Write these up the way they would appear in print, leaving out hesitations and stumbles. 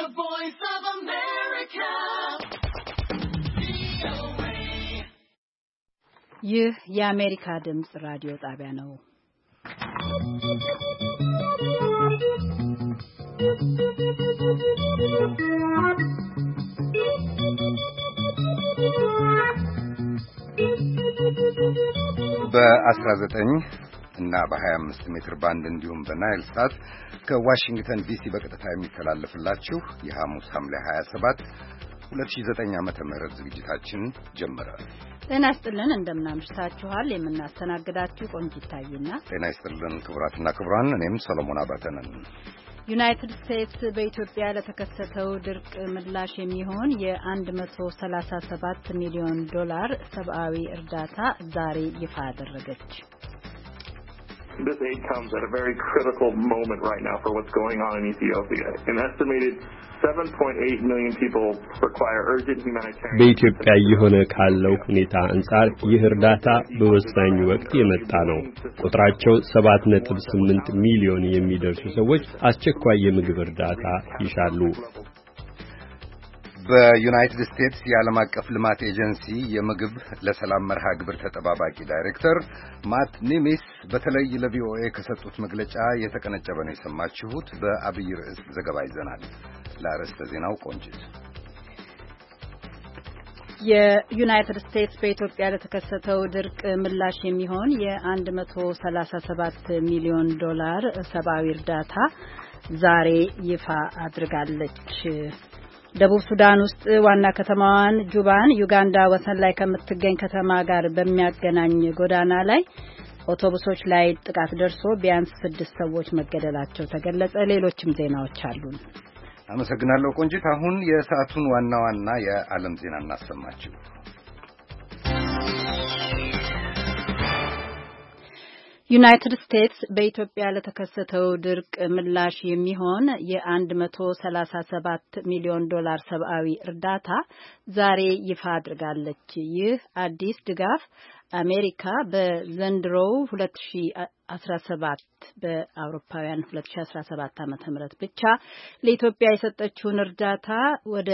The Voice of America. ይህ የአሜሪካ ድምጽ ራዲዮ ጣቢያ ነው። በ19 እና በ25 ሜትር ባንድ እንዲሁም በናይል ሳት ከዋሽንግተን ዲሲ በቀጥታ የሚተላለፍላችሁ የሐሙስ ሐምሌ 27 2009 ዓመተ ምህረት ዝግጅታችን ጀመረ። ጤና ይስጥልን፣ እንደምናምሽታችኋል። የምናስተናግዳችሁ ቆንጂት ታይና ጤና ይስጥልን ክቡራትና ክቡራን፣ እኔም ሰሎሞን አባተ ነን። ዩናይትድ ስቴትስ በኢትዮጵያ ለተከሰተው ድርቅ ምላሽ የሚሆን የ$137 ሚሊዮን ሰብአዊ እርዳታ ዛሬ ይፋ አደረገች። This aid comes at a very critical moment right now for what's going on in Ethiopia. An estimated 7.8 million people require urgent humanitarian. በኢትዮጵያ የሆነ ካለው ሁኔታ አንጻር ይህ እርዳታ በወሳኝ ወቅት የመጣ ነው። ቁጥራቸው 7.8 ሚሊዮን የሚደርሱ ሰዎች አስቸኳይ የምግብ እርዳታ ይሻሉ። በዩናይትድ ስቴትስ የዓለም አቀፍ ልማት ኤጀንሲ የምግብ ለሰላም መርሃ ግብር ተጠባባቂ ዳይሬክተር ማት ኒሚስ በተለይ ለቪኦኤ ከሰጡት መግለጫ የተቀነጨበ ነው የሰማችሁት። በአብይ ርዕስ ዘገባ ይዘናል። ለአርዕስተ ዜናው ቆንጅት። የዩናይትድ ስቴትስ በኢትዮጵያ ለተከሰተው ድርቅ ምላሽ የሚሆን የ$137 ሚሊዮን ሰብአዊ እርዳታ ዛሬ ይፋ አድርጋለች። ደቡብ ሱዳን ውስጥ ዋና ከተማዋን ጁባን ዩጋንዳ ወሰን ላይ ከምትገኝ ከተማ ጋር በሚያገናኝ ጎዳና ላይ አውቶቡሶች ላይ ጥቃት ደርሶ ቢያንስ 6 ሰዎች መገደላቸው ተገለጸ። ሌሎችም ዜናዎች አሉን። አመሰግናለሁ ቆንጂት። አሁን የሰዓቱን ዋና ዋና የዓለም ዜና እናሰማችሁ። ዩናይትድ ስቴትስ በኢትዮጵያ ለተከሰተው ድርቅ ምላሽ የሚሆን የ$137 ሚሊዮን ሰብአዊ እርዳታ ዛሬ ይፋ አድርጋለች። ይህ አዲስ ድጋፍ አሜሪካ በዘንድሮው 2017 በአውሮፓውያን 2017 ዓመተ ምህረት ብቻ ለኢትዮጵያ የሰጠችውን እርዳታ ወደ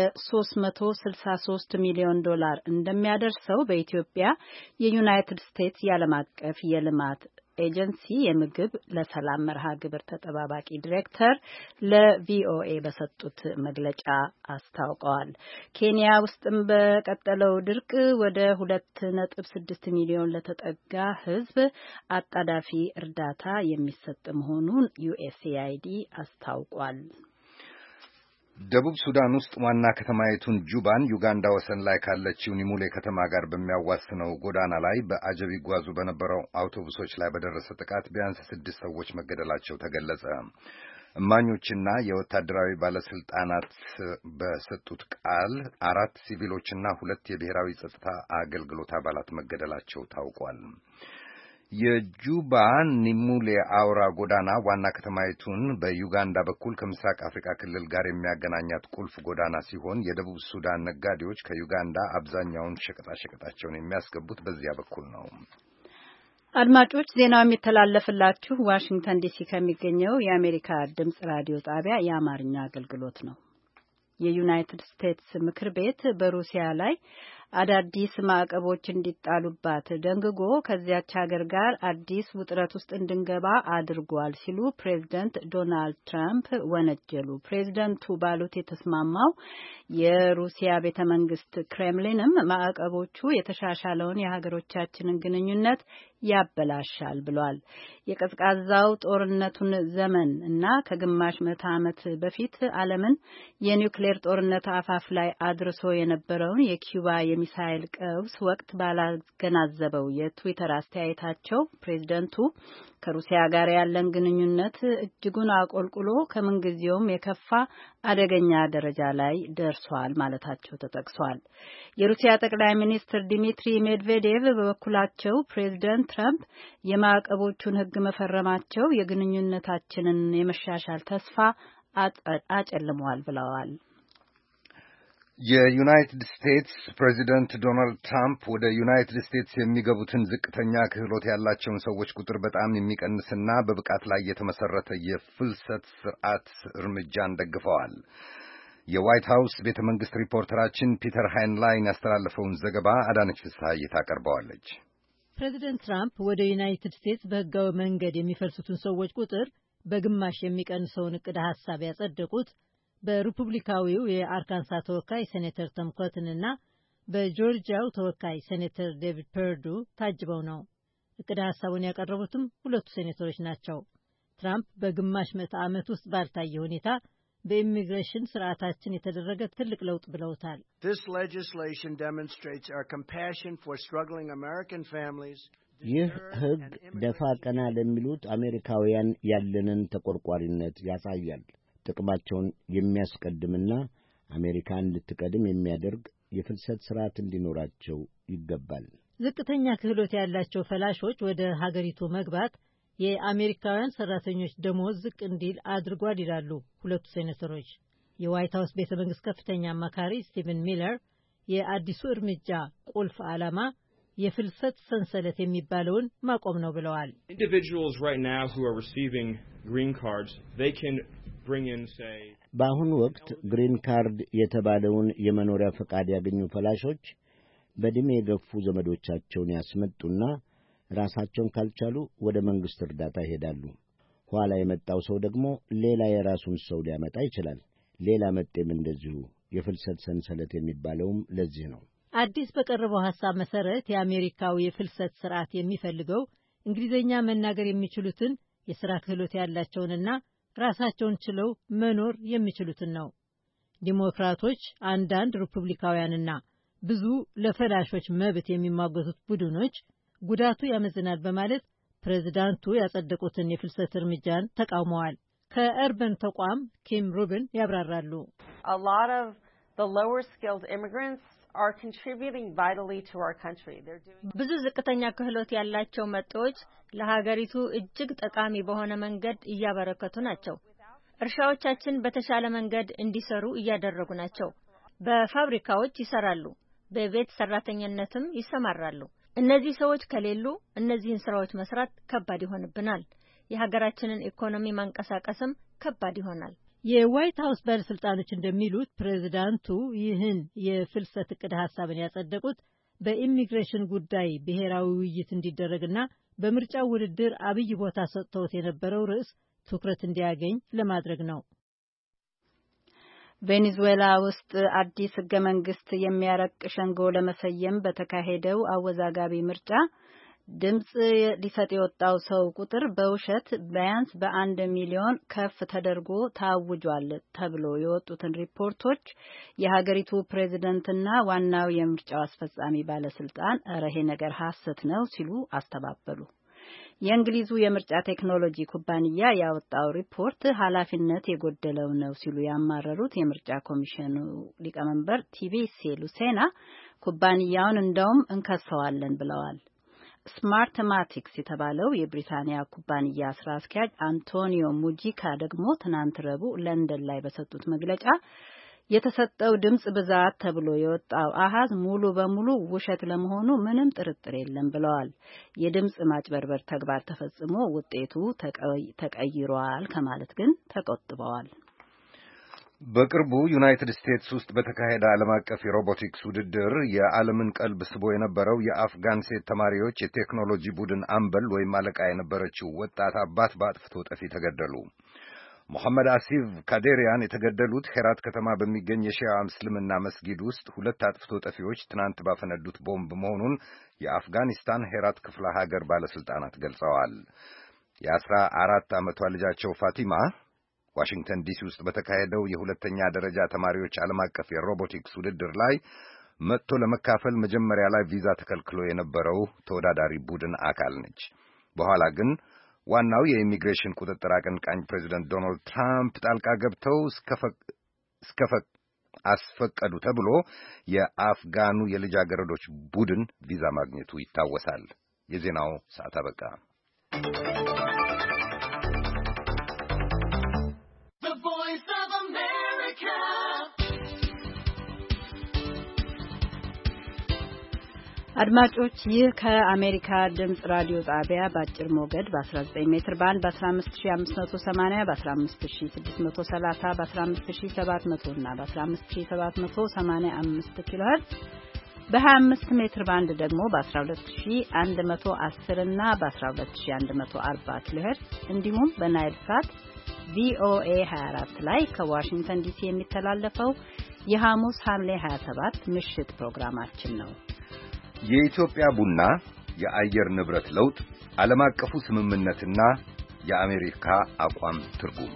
$363 ሚሊዮን እንደሚያደርሰው በኢትዮጵያ የዩናይትድ ስቴትስ የዓለም አቀፍ የልማት ኤጀንሲ የምግብ ለሰላም መርሃ ግብር ተጠባባቂ ዲሬክተር ለቪኦኤ በሰጡት መግለጫ አስታውቀዋል። ኬንያ ውስጥም በቀጠለው ድርቅ ወደ 2.6 ሚሊዮን ለተጠጋ ሕዝብ አጣዳፊ እርዳታ የሚሰጥ መሆኑን ዩኤስኤአይዲ አስታውቋል። ደቡብ ሱዳን ውስጥ ዋና ከተማይቱን ጁባን ዩጋንዳ ወሰን ላይ ካለችው ኒሙሌ ከተማ ጋር በሚያዋስነው ጎዳና ላይ በአጀብ ይጓዙ በነበረው አውቶቡሶች ላይ በደረሰ ጥቃት ቢያንስ 6 ሰዎች መገደላቸው ተገለጸ። እማኞችና የወታደራዊ ባለስልጣናት በሰጡት ቃል 4 ሲቪሎችና 2 የብሔራዊ ጸጥታ አገልግሎት አባላት መገደላቸው ታውቋል። የጁባ ኒሙሌ አውራ ጎዳና ዋና ከተማይቱን በዩጋንዳ በኩል ከምስራቅ አፍሪካ ክልል ጋር የሚያገናኛት ቁልፍ ጎዳና ሲሆን የደቡብ ሱዳን ነጋዴዎች ከዩጋንዳ አብዛኛውን ሸቀጣቸውን የሚያስገቡት በዚያ በኩል ነው። አድማጮች፣ ዜናው የሚተላለፍላችሁ ዋሽንግተን ዲሲ ከሚገኘው የአሜሪካ ድምጽ ራዲዮ ጣቢያ የአማርኛ አገልግሎት ነው። የዩናይትድ ስቴትስ ምክር ቤት በሩሲያ ላይ አዳዲስ ማዕቀቦች እንዲጣሉባት ደንግጎ ከዚያች ሀገር ጋር አዲስ ውጥረት ውስጥ እንድንገባ አድርጓል ሲሉ ፕሬዝደንት ዶናልድ ትራምፕ ወነጀሉ። ፕሬዝደንቱ ባሉት የተስማማው የሩሲያ ቤተ መንግስት ክሬምሊንም ማዕቀቦቹ የተሻሻለውን የሀገሮቻችንን ግንኙነት ያበላሻል ብሏል። የቀዝቃዛው ጦርነቱን ዘመን እና ከግማሽ ምዕተ ዓመት በፊት ዓለምን የኒውክሌር ጦርነት አፋፍ ላይ አድርሶ የነበረውን የኪዩባ የሚሳይል ቀውስ ወቅት ባላገናዘበው የትዊተር አስተያየታቸው ፕሬዝደንቱ ከሩሲያ ጋር ያለን ግንኙነት እጅጉን አቆልቁሎ ከምንጊዜውም የከፋ አደገኛ ደረጃ ላይ ደርሷል ማለታቸው ተጠቅሷል። የሩሲያ ጠቅላይ ሚኒስትር ዲሚትሪ ሜድቬዴቭ በበኩላቸው ፕሬዝደንት ትራምፕ የማዕቀቦቹን ሕግ መፈረማቸው የግንኙነታችንን የመሻሻል ተስፋ አጨልሟል ብለዋል። የዩናይትድ ስቴትስ ፕሬዚደንት ዶናልድ ትራምፕ ወደ ዩናይትድ ስቴትስ የሚገቡትን ዝቅተኛ ክህሎት ያላቸውን ሰዎች ቁጥር በጣም የሚቀንስና በብቃት ላይ የተመሰረተ የፍልሰት ስርዓት እርምጃን ደግፈዋል። የዋይት ሃውስ ቤተ መንግሥት ሪፖርተራችን ፒተር ሃይንላይን ያስተላለፈውን ዘገባ አዳነች ፍስሐዬ ታቀርበዋለች። ፕሬዚደንት ትራምፕ ወደ ዩናይትድ ስቴትስ በህጋዊ መንገድ የሚፈልሱትን ሰዎች ቁጥር በግማሽ የሚቀንሰውን እቅድ ሐሳብ ያጸደቁት በሪፑብሊካዊው የአርካንሳ ተወካይ ሴኔተር ቶም ኮትንና በጆርጂያው ተወካይ ሴኔተር ዴቪድ ፐርዱ ታጅበው ነው። እቅድ ሐሳቡን ያቀረቡትም ሁለቱ ሴኔተሮች ናቸው። ትራምፕ በግማሽ ምዕተ ዓመት ውስጥ ባልታየ ሁኔታ በኢሚግሬሽን ስርዓታችን የተደረገ ትልቅ ለውጥ ብለውታል። ይህ ሕግ ደፋ ቀና ለሚሉት አሜሪካውያን ያለንን ተቆርቋሪነት ያሳያል። ጥቅማቸውን የሚያስቀድምና አሜሪካን እንድትቀድም የሚያደርግ የፍልሰት ስርዓት እንዲኖራቸው ይገባል። ዝቅተኛ ክህሎት ያላቸው ፈላሾች ወደ ሀገሪቱ መግባት የአሜሪካውያን ሰራተኞች ደሞዝ ዝቅ እንዲል አድርጓል ይላሉ ሁለቱ ሴኔተሮች። የዋይት ሃውስ ቤተ መንግስት ከፍተኛ አማካሪ ስቲቨን ሚለር የአዲሱ እርምጃ ቁልፍ ዓላማ የፍልሰት ሰንሰለት የሚባለውን ማቆም ነው ብለዋል። በአሁኑ ወቅት ግሪን ካርድ የተባለውን የመኖሪያ ፈቃድ ያገኙ ፈላሾች በዕድሜ የገፉ ዘመዶቻቸውን ያስመጡና ራሳቸውን ካልቻሉ ወደ መንግሥት እርዳታ ይሄዳሉ። ኋላ የመጣው ሰው ደግሞ ሌላ የራሱን ሰው ሊያመጣ ይችላል። ሌላ መጤም እንደዚሁ። የፍልሰት ሰንሰለት የሚባለውም ለዚህ ነው። አዲስ በቀረበው ሐሳብ መሰረት የአሜሪካው የፍልሰት ስርዓት የሚፈልገው እንግሊዝኛ መናገር የሚችሉትን የሥራ ክህሎት ያላቸውንና ራሳቸውን ችለው መኖር የሚችሉትን ነው። ዲሞክራቶች፣ አንዳንድ ሪፑብሊካውያንና ብዙ ለፈላሾች መብት የሚሟገቱት ቡድኖች ጉዳቱ ያመዝናል በማለት ፕሬዝዳንቱ ያጸደቁትን የፍልሰት እርምጃን ተቃውመዋል። ከእርበን ተቋም ኪም ሩብን ያብራራሉ። ብዙ ዝቅተኛ ክህሎት ያላቸው መጤዎች ለሀገሪቱ እጅግ ጠቃሚ በሆነ መንገድ እያበረከቱ ናቸው። እርሻዎቻችን በተሻለ መንገድ እንዲሰሩ እያደረጉ ናቸው። በፋብሪካዎች ይሰራሉ። በቤት ሰራተኝነትም ይሰማራሉ። እነዚህ ሰዎች ከሌሉ እነዚህን ስራዎች መስራት ከባድ ይሆንብናል። የሀገራችንን ኢኮኖሚ ማንቀሳቀስም ከባድ ይሆናል። የዋይት ሃውስ ባለስልጣኖች እንደሚሉት ፕሬዝዳንቱ ይህን የፍልሰት እቅድ ሐሳብን ያጸደቁት በኢሚግሬሽን ጉዳይ ብሔራዊ ውይይት እንዲደረግና በምርጫው ውድድር አብይ ቦታ ሰጥተውት የነበረው ርዕስ ትኩረት እንዲያገኝ ለማድረግ ነው። ቬኔዙዌላ ውስጥ አዲስ ሕገ መንግስት የሚያረቅ ሸንጎ ለመሰየም በተካሄደው አወዛጋቢ ምርጫ ድምጽ ሊሰጥ የወጣው ሰው ቁጥር በውሸት ቢያንስ በ1 ሚሊዮን ከፍ ተደርጎ ታውጇል ተብሎ የወጡትን ሪፖርቶች የሀገሪቱ ፕሬዝደንትና ዋናው የምርጫው አስፈጻሚ ባለስልጣን እረ ይሄ ነገር ሐሰት ነው ሲሉ አስተባበሉ። የእንግሊዙ የምርጫ ቴክኖሎጂ ኩባንያ ያወጣው ሪፖርት ኃላፊነት የጎደለው ነው ሲሉ ያማረሩት የምርጫ ኮሚሽኑ ሊቀመንበር ቲቪሲ ሉሴና ኩባንያውን እንደውም እንከሰዋለን ብለዋል። ስማርትማቲክስ የተባለው የብሪታንያ ኩባንያ ስራ አስኪያጅ አንቶኒዮ ሙጂካ ደግሞ ትናንት ረቡዕ ለንደን ላይ በሰጡት መግለጫ የተሰጠው ድምጽ ብዛት ተብሎ የወጣው አሃዝ ሙሉ በሙሉ ውሸት ለመሆኑ ምንም ጥርጥር የለም ብለዋል። የድምጽ ማጭበርበር ተግባር ተፈጽሞ ውጤቱ ተቀይሯል ከማለት ግን ተቆጥበዋል። በቅርቡ ዩናይትድ ስቴትስ ውስጥ በተካሄደ ዓለም አቀፍ የሮቦቲክስ ውድድር የዓለምን ቀልብ ስቦ የነበረው የአፍጋን ሴት ተማሪዎች የቴክኖሎጂ ቡድን አምበል ወይም አለቃ የነበረችው ወጣት አባት በአጥፍቶ ጠፊ ተገደሉ። ሙሐመድ አሲፍ ካዴሪያን የተገደሉት ሄራት ከተማ በሚገኝ የሺዓ እስልምና መስጊድ ውስጥ ሁለት አጥፍቶ ጠፊዎች ትናንት ባፈነዱት ቦምብ መሆኑን የአፍጋኒስታን ሄራት ክፍለ ሀገር ባለስልጣናት ገልጸዋል። የ14 ዓመቷ ልጃቸው ፋቲማ ዋሽንግተን ዲሲ ውስጥ በተካሄደው የሁለተኛ ደረጃ ተማሪዎች ዓለም አቀፍ የሮቦቲክስ ውድድር ላይ መጥቶ ለመካፈል መጀመሪያ ላይ ቪዛ ተከልክሎ የነበረው ተወዳዳሪ ቡድን አካል ነች። በኋላ ግን ዋናው የኢሚግሬሽን ቁጥጥር አቀንቃኝ ፕሬዚደንት ዶናልድ ትራምፕ ጣልቃ ገብተው አስፈቀዱ ተብሎ የአፍጋኑ የልጃገረዶች ቡድን ቪዛ ማግኘቱ ይታወሳል። የዜናው ሰዓት አበቃ። አድማጮች ይህ ከአሜሪካ ድምጽ ራዲዮ ጣቢያ በአጭር ሞገድ በ19 ሜትር ባንድ በ15580 በ15630 በ15700 እና በ15785 ኪሎ ሄርትዝ በ25 ሜትር ባንድ ደግሞ በ12110 እና በ12140 ኪሎ ሄርትዝ እንዲሁም በናይል ሳት ቪኦኤ 24 ላይ ከዋሽንግተን ዲሲ የሚተላለፈው የሐሙስ ሐምሌ 27 ምሽት ፕሮግራማችን ነው። የኢትዮጵያ ቡና የአየር ንብረት ለውጥ ዓለም አቀፉ ስምምነትና የአሜሪካ አቋም ትርጉም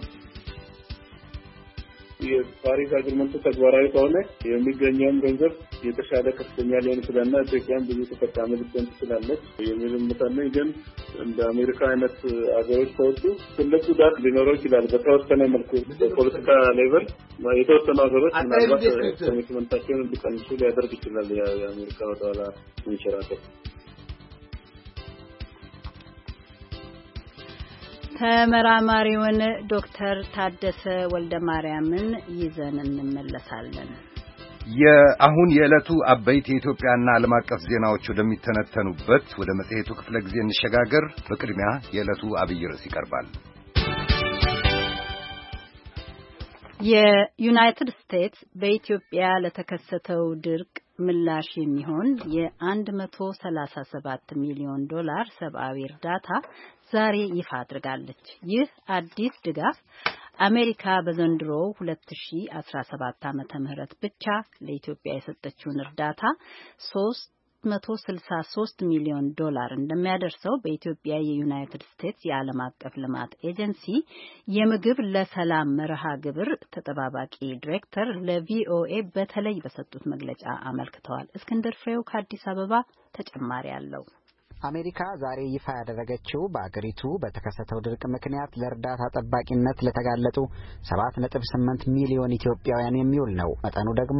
የፓሪስ አግሪመንቱ ተግባራዊ ከሆነ የሚገኘውን ገንዘብ የተሻለ ከፍተኛ ሊሆን ይችላልና ኢትዮጵያን ብዙ ተጠቃሚ ልትሆን ትችላለች የሚል እምነት አለኝ። ግን እንደ አሜሪካ አይነት አገሮች ከወጡ ትልቅ ጉዳት ሊኖረው ይችላል። በተወሰነ መልኩ በፖለቲካ ሌቨል የተወሰኑ ሀገሮች ምናልባት ኮሚትመንታቸውን እንዲቀንሱ ሊያደርግ ይችላል የአሜሪካ ወደኋላ መንሸራተት። ተመራማሪውን ዶክተር ታደሰ ወልደማርያምን ይዘን እንመለሳለን። የአሁን የዕለቱ አበይት የኢትዮጵያና ዓለም አቀፍ ዜናዎች ወደሚተነተኑበት ወደ መጽሔቱ ክፍለ ጊዜ እንሸጋገር። በቅድሚያ የዕለቱ አብይ ርዕስ ይቀርባል። የዩናይትድ ስቴትስ በኢትዮጵያ ለተከሰተው ድርቅ ምላሽ የሚሆን የ$137 ሚሊዮን ሰብአዊ እርዳታ ዛሬ ይፋ አድርጋለች። ይህ አዲስ ድጋፍ አሜሪካ በዘንድሮ 2017 ዓመተ ምህረት ብቻ ለኢትዮጵያ የሰጠችውን እርዳታ $363 ሚሊዮን እንደሚያደርሰው በኢትዮጵያ የዩናይትድ ስቴትስ የዓለም አቀፍ ልማት ኤጀንሲ የምግብ ለሰላም መርሃ ግብር ተጠባባቂ ዲሬክተር ለቪኦኤ በተለይ በሰጡት መግለጫ አመልክተዋል። እስክንድር ፍሬው ከአዲስ አበባ ተጨማሪ አለው። አሜሪካ ዛሬ ይፋ ያደረገችው በአገሪቱ በተከሰተው ድርቅ ምክንያት ለእርዳታ ጠባቂነት ለተጋለጡ 7.8 ሚሊዮን ኢትዮጵያውያን የሚውል ነው። መጠኑ ደግሞ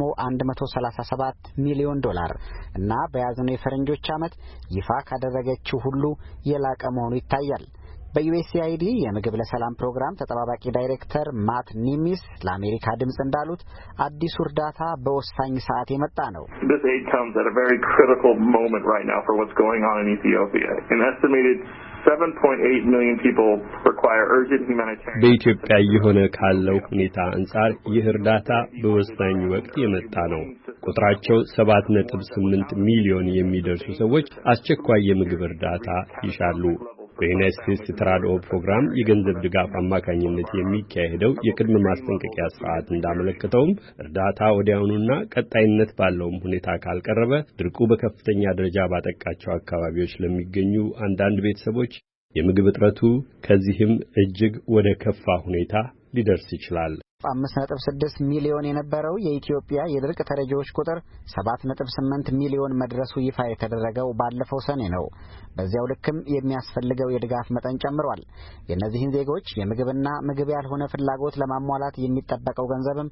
$137 ሚሊዮን እና በያዝነው የፈረንጆች ዓመት ይፋ ካደረገችው ሁሉ የላቀ መሆኑ ይታያል። በዩኤስኤአይዲ የምግብ ለሰላም ፕሮግራም ተጠባባቂ ዳይሬክተር ማት ኒሚስ ለአሜሪካ ድምጽ እንዳሉት አዲሱ እርዳታ በወሳኝ ሰዓት የመጣ ነው። This aid comes at a very critical moment right now for what's going on in Ethiopia. An estimated 7.8 million people require urgent humanitarian. በኢትዮጵያ የሆነ ካለው ሁኔታ አንጻር ይህ እርዳታ በወሳኝ ወቅት የመጣ ነው። ቁጥራቸው 7.8 ሚሊዮን የሚደርሱ ሰዎች አስቸኳይ የምግብ እርዳታ ይሻሉ። በዩናይትድ ስቴትስ የተራድኦ ፕሮግራም የገንዘብ ድጋፍ አማካኝነት የሚካሄደው የቅድመ ማስጠንቀቂያ ስርዓት እንዳመለከተውም እርዳታ ወዲያውኑና ቀጣይነት ባለውም ሁኔታ ካልቀረበ ድርቁ በከፍተኛ ደረጃ ባጠቃቸው አካባቢዎች ለሚገኙ አንዳንድ ቤተሰቦች የምግብ እጥረቱ ከዚህም እጅግ ወደ ከፋ ሁኔታ ሊደርስ ይችላል። 5.6 ሚሊዮን የነበረው የኢትዮጵያ የድርቅ ተረጂዎች ቁጥር 7.8 ሚሊዮን መድረሱ ይፋ የተደረገው ባለፈው ሰኔ ነው። በዚያው ልክም የሚያስፈልገው የድጋፍ መጠን ጨምሯል። የእነዚህን ዜጎች የምግብና ምግብ ያልሆነ ፍላጎት ለማሟላት የሚጠበቀው ገንዘብም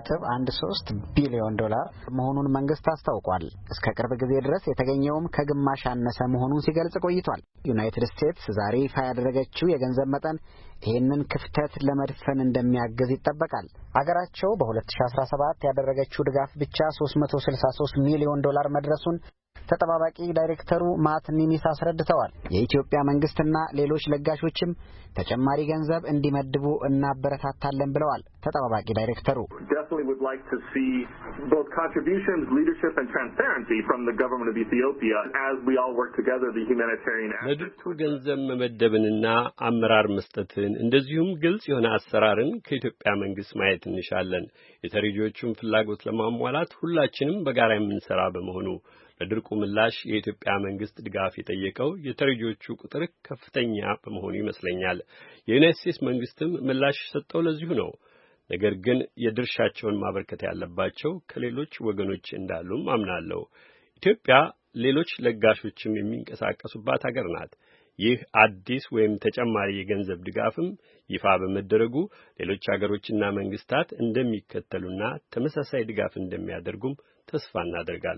$1.13 ቢሊዮን መሆኑን መንግስት አስታውቋል። እስከ ቅርብ ጊዜ ድረስ የተገኘውም ከግማሽ ያነሰ መሆኑን ሲገልጽ ቆይቷል። ዩናይትድ ስቴትስ ዛሬ ይፋ ያደረገችው የገንዘብ መጠን ይህንን ክፍተት ለመድፈን እንደሚያግዝ ይጠበቃል። አገራቸው በ2017 ያደረገችው ድጋፍ ብቻ $363 ሚሊዮን መድረሱን ተጠባባቂ ዳይሬክተሩ ማት ኒሚስ አስረድተዋል። የኢትዮጵያ መንግስትና ሌሎች ለጋሾችም ተጨማሪ ገንዘብ እንዲመድቡ እናበረታታለን ብለዋል። ተጠባባቂ ዳይሬክተሩ definitely would like to see both contributions, leadership and transparency from the government of Ethiopia as we all work together the humanitarian aspect. ለድርቁ ገንዘብ መመደብንና አመራር መስጠትን እንደዚሁም ግልጽ የሆነ አሰራርን ከኢትዮጵያ መንግስት ማየት እንሻለን። የተረጂዎቹን ፍላጎት ለማሟላት ሁላችንም በጋራ የምንሰራ በመሆኑ ለድርቁ ምላሽ የኢትዮጵያ መንግስት ድጋፍ የጠየቀው የተረጂዎቹ ቁጥር ከፍተኛ በመሆኑ ይመስለኛል። የዩናይትድ ስቴትስ መንግስትም ምላሽ የሰጠው ለዚሁ ነው። ነገር ግን የድርሻቸውን ማበርከት ያለባቸው ከሌሎች ወገኖች እንዳሉም አምናለሁ። ኢትዮጵያ ሌሎች ለጋሾችም የሚንቀሳቀሱባት ሀገር ናት። ይህ አዲስ ወይም ተጨማሪ የገንዘብ ድጋፍም ይፋ በመደረጉ ሌሎች ሀገሮችና መንግስታት እንደሚከተሉና ተመሳሳይ ድጋፍ እንደሚያደርጉም ተስፋ እናደርጋለን።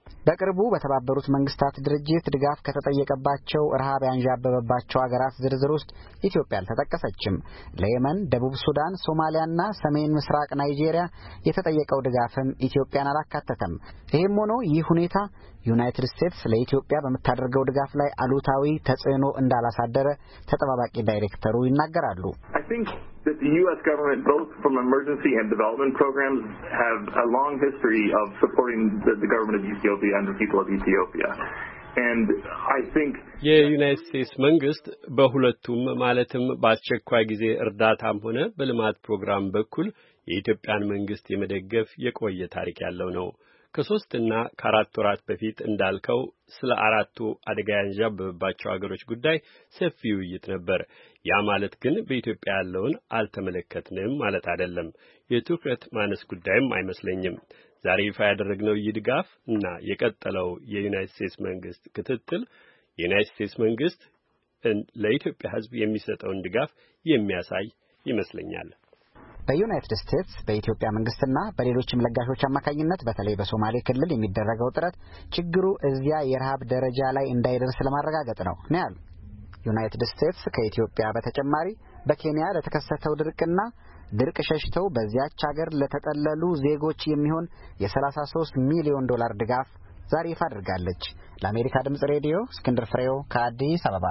በቅርቡ በተባበሩት መንግስታት ድርጅት ድጋፍ ከተጠየቀባቸው ረሃብ ያንዣበበባቸው ሀገራት ዝርዝር ውስጥ ኢትዮጵያ አልተጠቀሰችም። ለየመን፣ ደቡብ ሱዳን፣ ሶማሊያና ሰሜን ምስራቅ ናይጄሪያ የተጠየቀው ድጋፍም ኢትዮጵያን አላካተተም። ይህም ሆኖ ይህ ሁኔታ ዩናይትድ ስቴትስ ለኢትዮጵያ በምታደርገው ድጋፍ ላይ አሉታዊ ተጽዕኖ እንዳላሳደረ ተጠባባቂ ዳይሬክተሩ ይናገራሉ። that the U.S. government, both from emergency and development programs, have a long history of supporting the government of Ethiopia and the people of Ethiopia. And I think የዩናይትድ ስቴትስ መንግስት በሁለቱም ማለትም በአስቸኳይ ጊዜ እርዳታም ሆነ በልማት ፕሮግራም በኩል የኢትዮጵያን መንግስት የመደገፍ የቆየ ታሪክ ያለው ነው። ከ3 እና ከ4 ወራት በፊት እንዳልከው ስለ 4ቱ አደጋ ያንዣበበባቸው ሀገሮች ጉዳይ ሰፊ ውይይት ነበር። ያ ማለት ግን በኢትዮጵያ ያለውን አልተመለከትንም ማለት አይደለም። የትኩረት ማነስ ጉዳይም አይመስለኝም። ዛሬ ይፋ ያደረግነው ይህ ድጋፍ እና የቀጠለው የዩናይትድ ስቴትስ መንግስት ክትትል የዩናይትድ ስቴትስ መንግስት ለኢትዮጵያ ሕዝብ የሚሰጠውን ድጋፍ የሚያሳይ ይመስለኛል። በዩናይትድ ስቴትስ በኢትዮጵያ መንግስትና በሌሎችም ለጋሾች አማካኝነት በተለይ በሶማሌ ክልል የሚደረገው ጥረት ችግሩ እዚያ የረሃብ ደረጃ ላይ እንዳይደርስ ለማረጋገጥ ነው ያሉ ዩናይትድ ስቴትስ ከኢትዮጵያ በተጨማሪ በኬንያ ለተከሰተው ድርቅና ድርቅ ሸሽተው በዚያች ሀገር ለተጠለሉ ዜጎች የሚሆን የ$33 ሚሊዮን ድጋፍ ዛሬ ይፋ አድርጋለች። ለአሜሪካ ድምጽ ሬዲዮ እስክንድር ፍሬው ከአዲስ አበባ።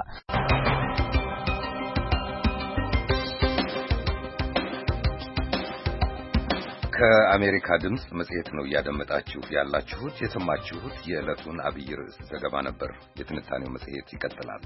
ከአሜሪካ ድምጽ መጽሔት ነው እያደመጣችሁ ያላችሁት። የሰማችሁት የዕለቱን አብይ ርዕስ ዘገባ ነበር። የትንታኔው መጽሔት ይቀጥላል።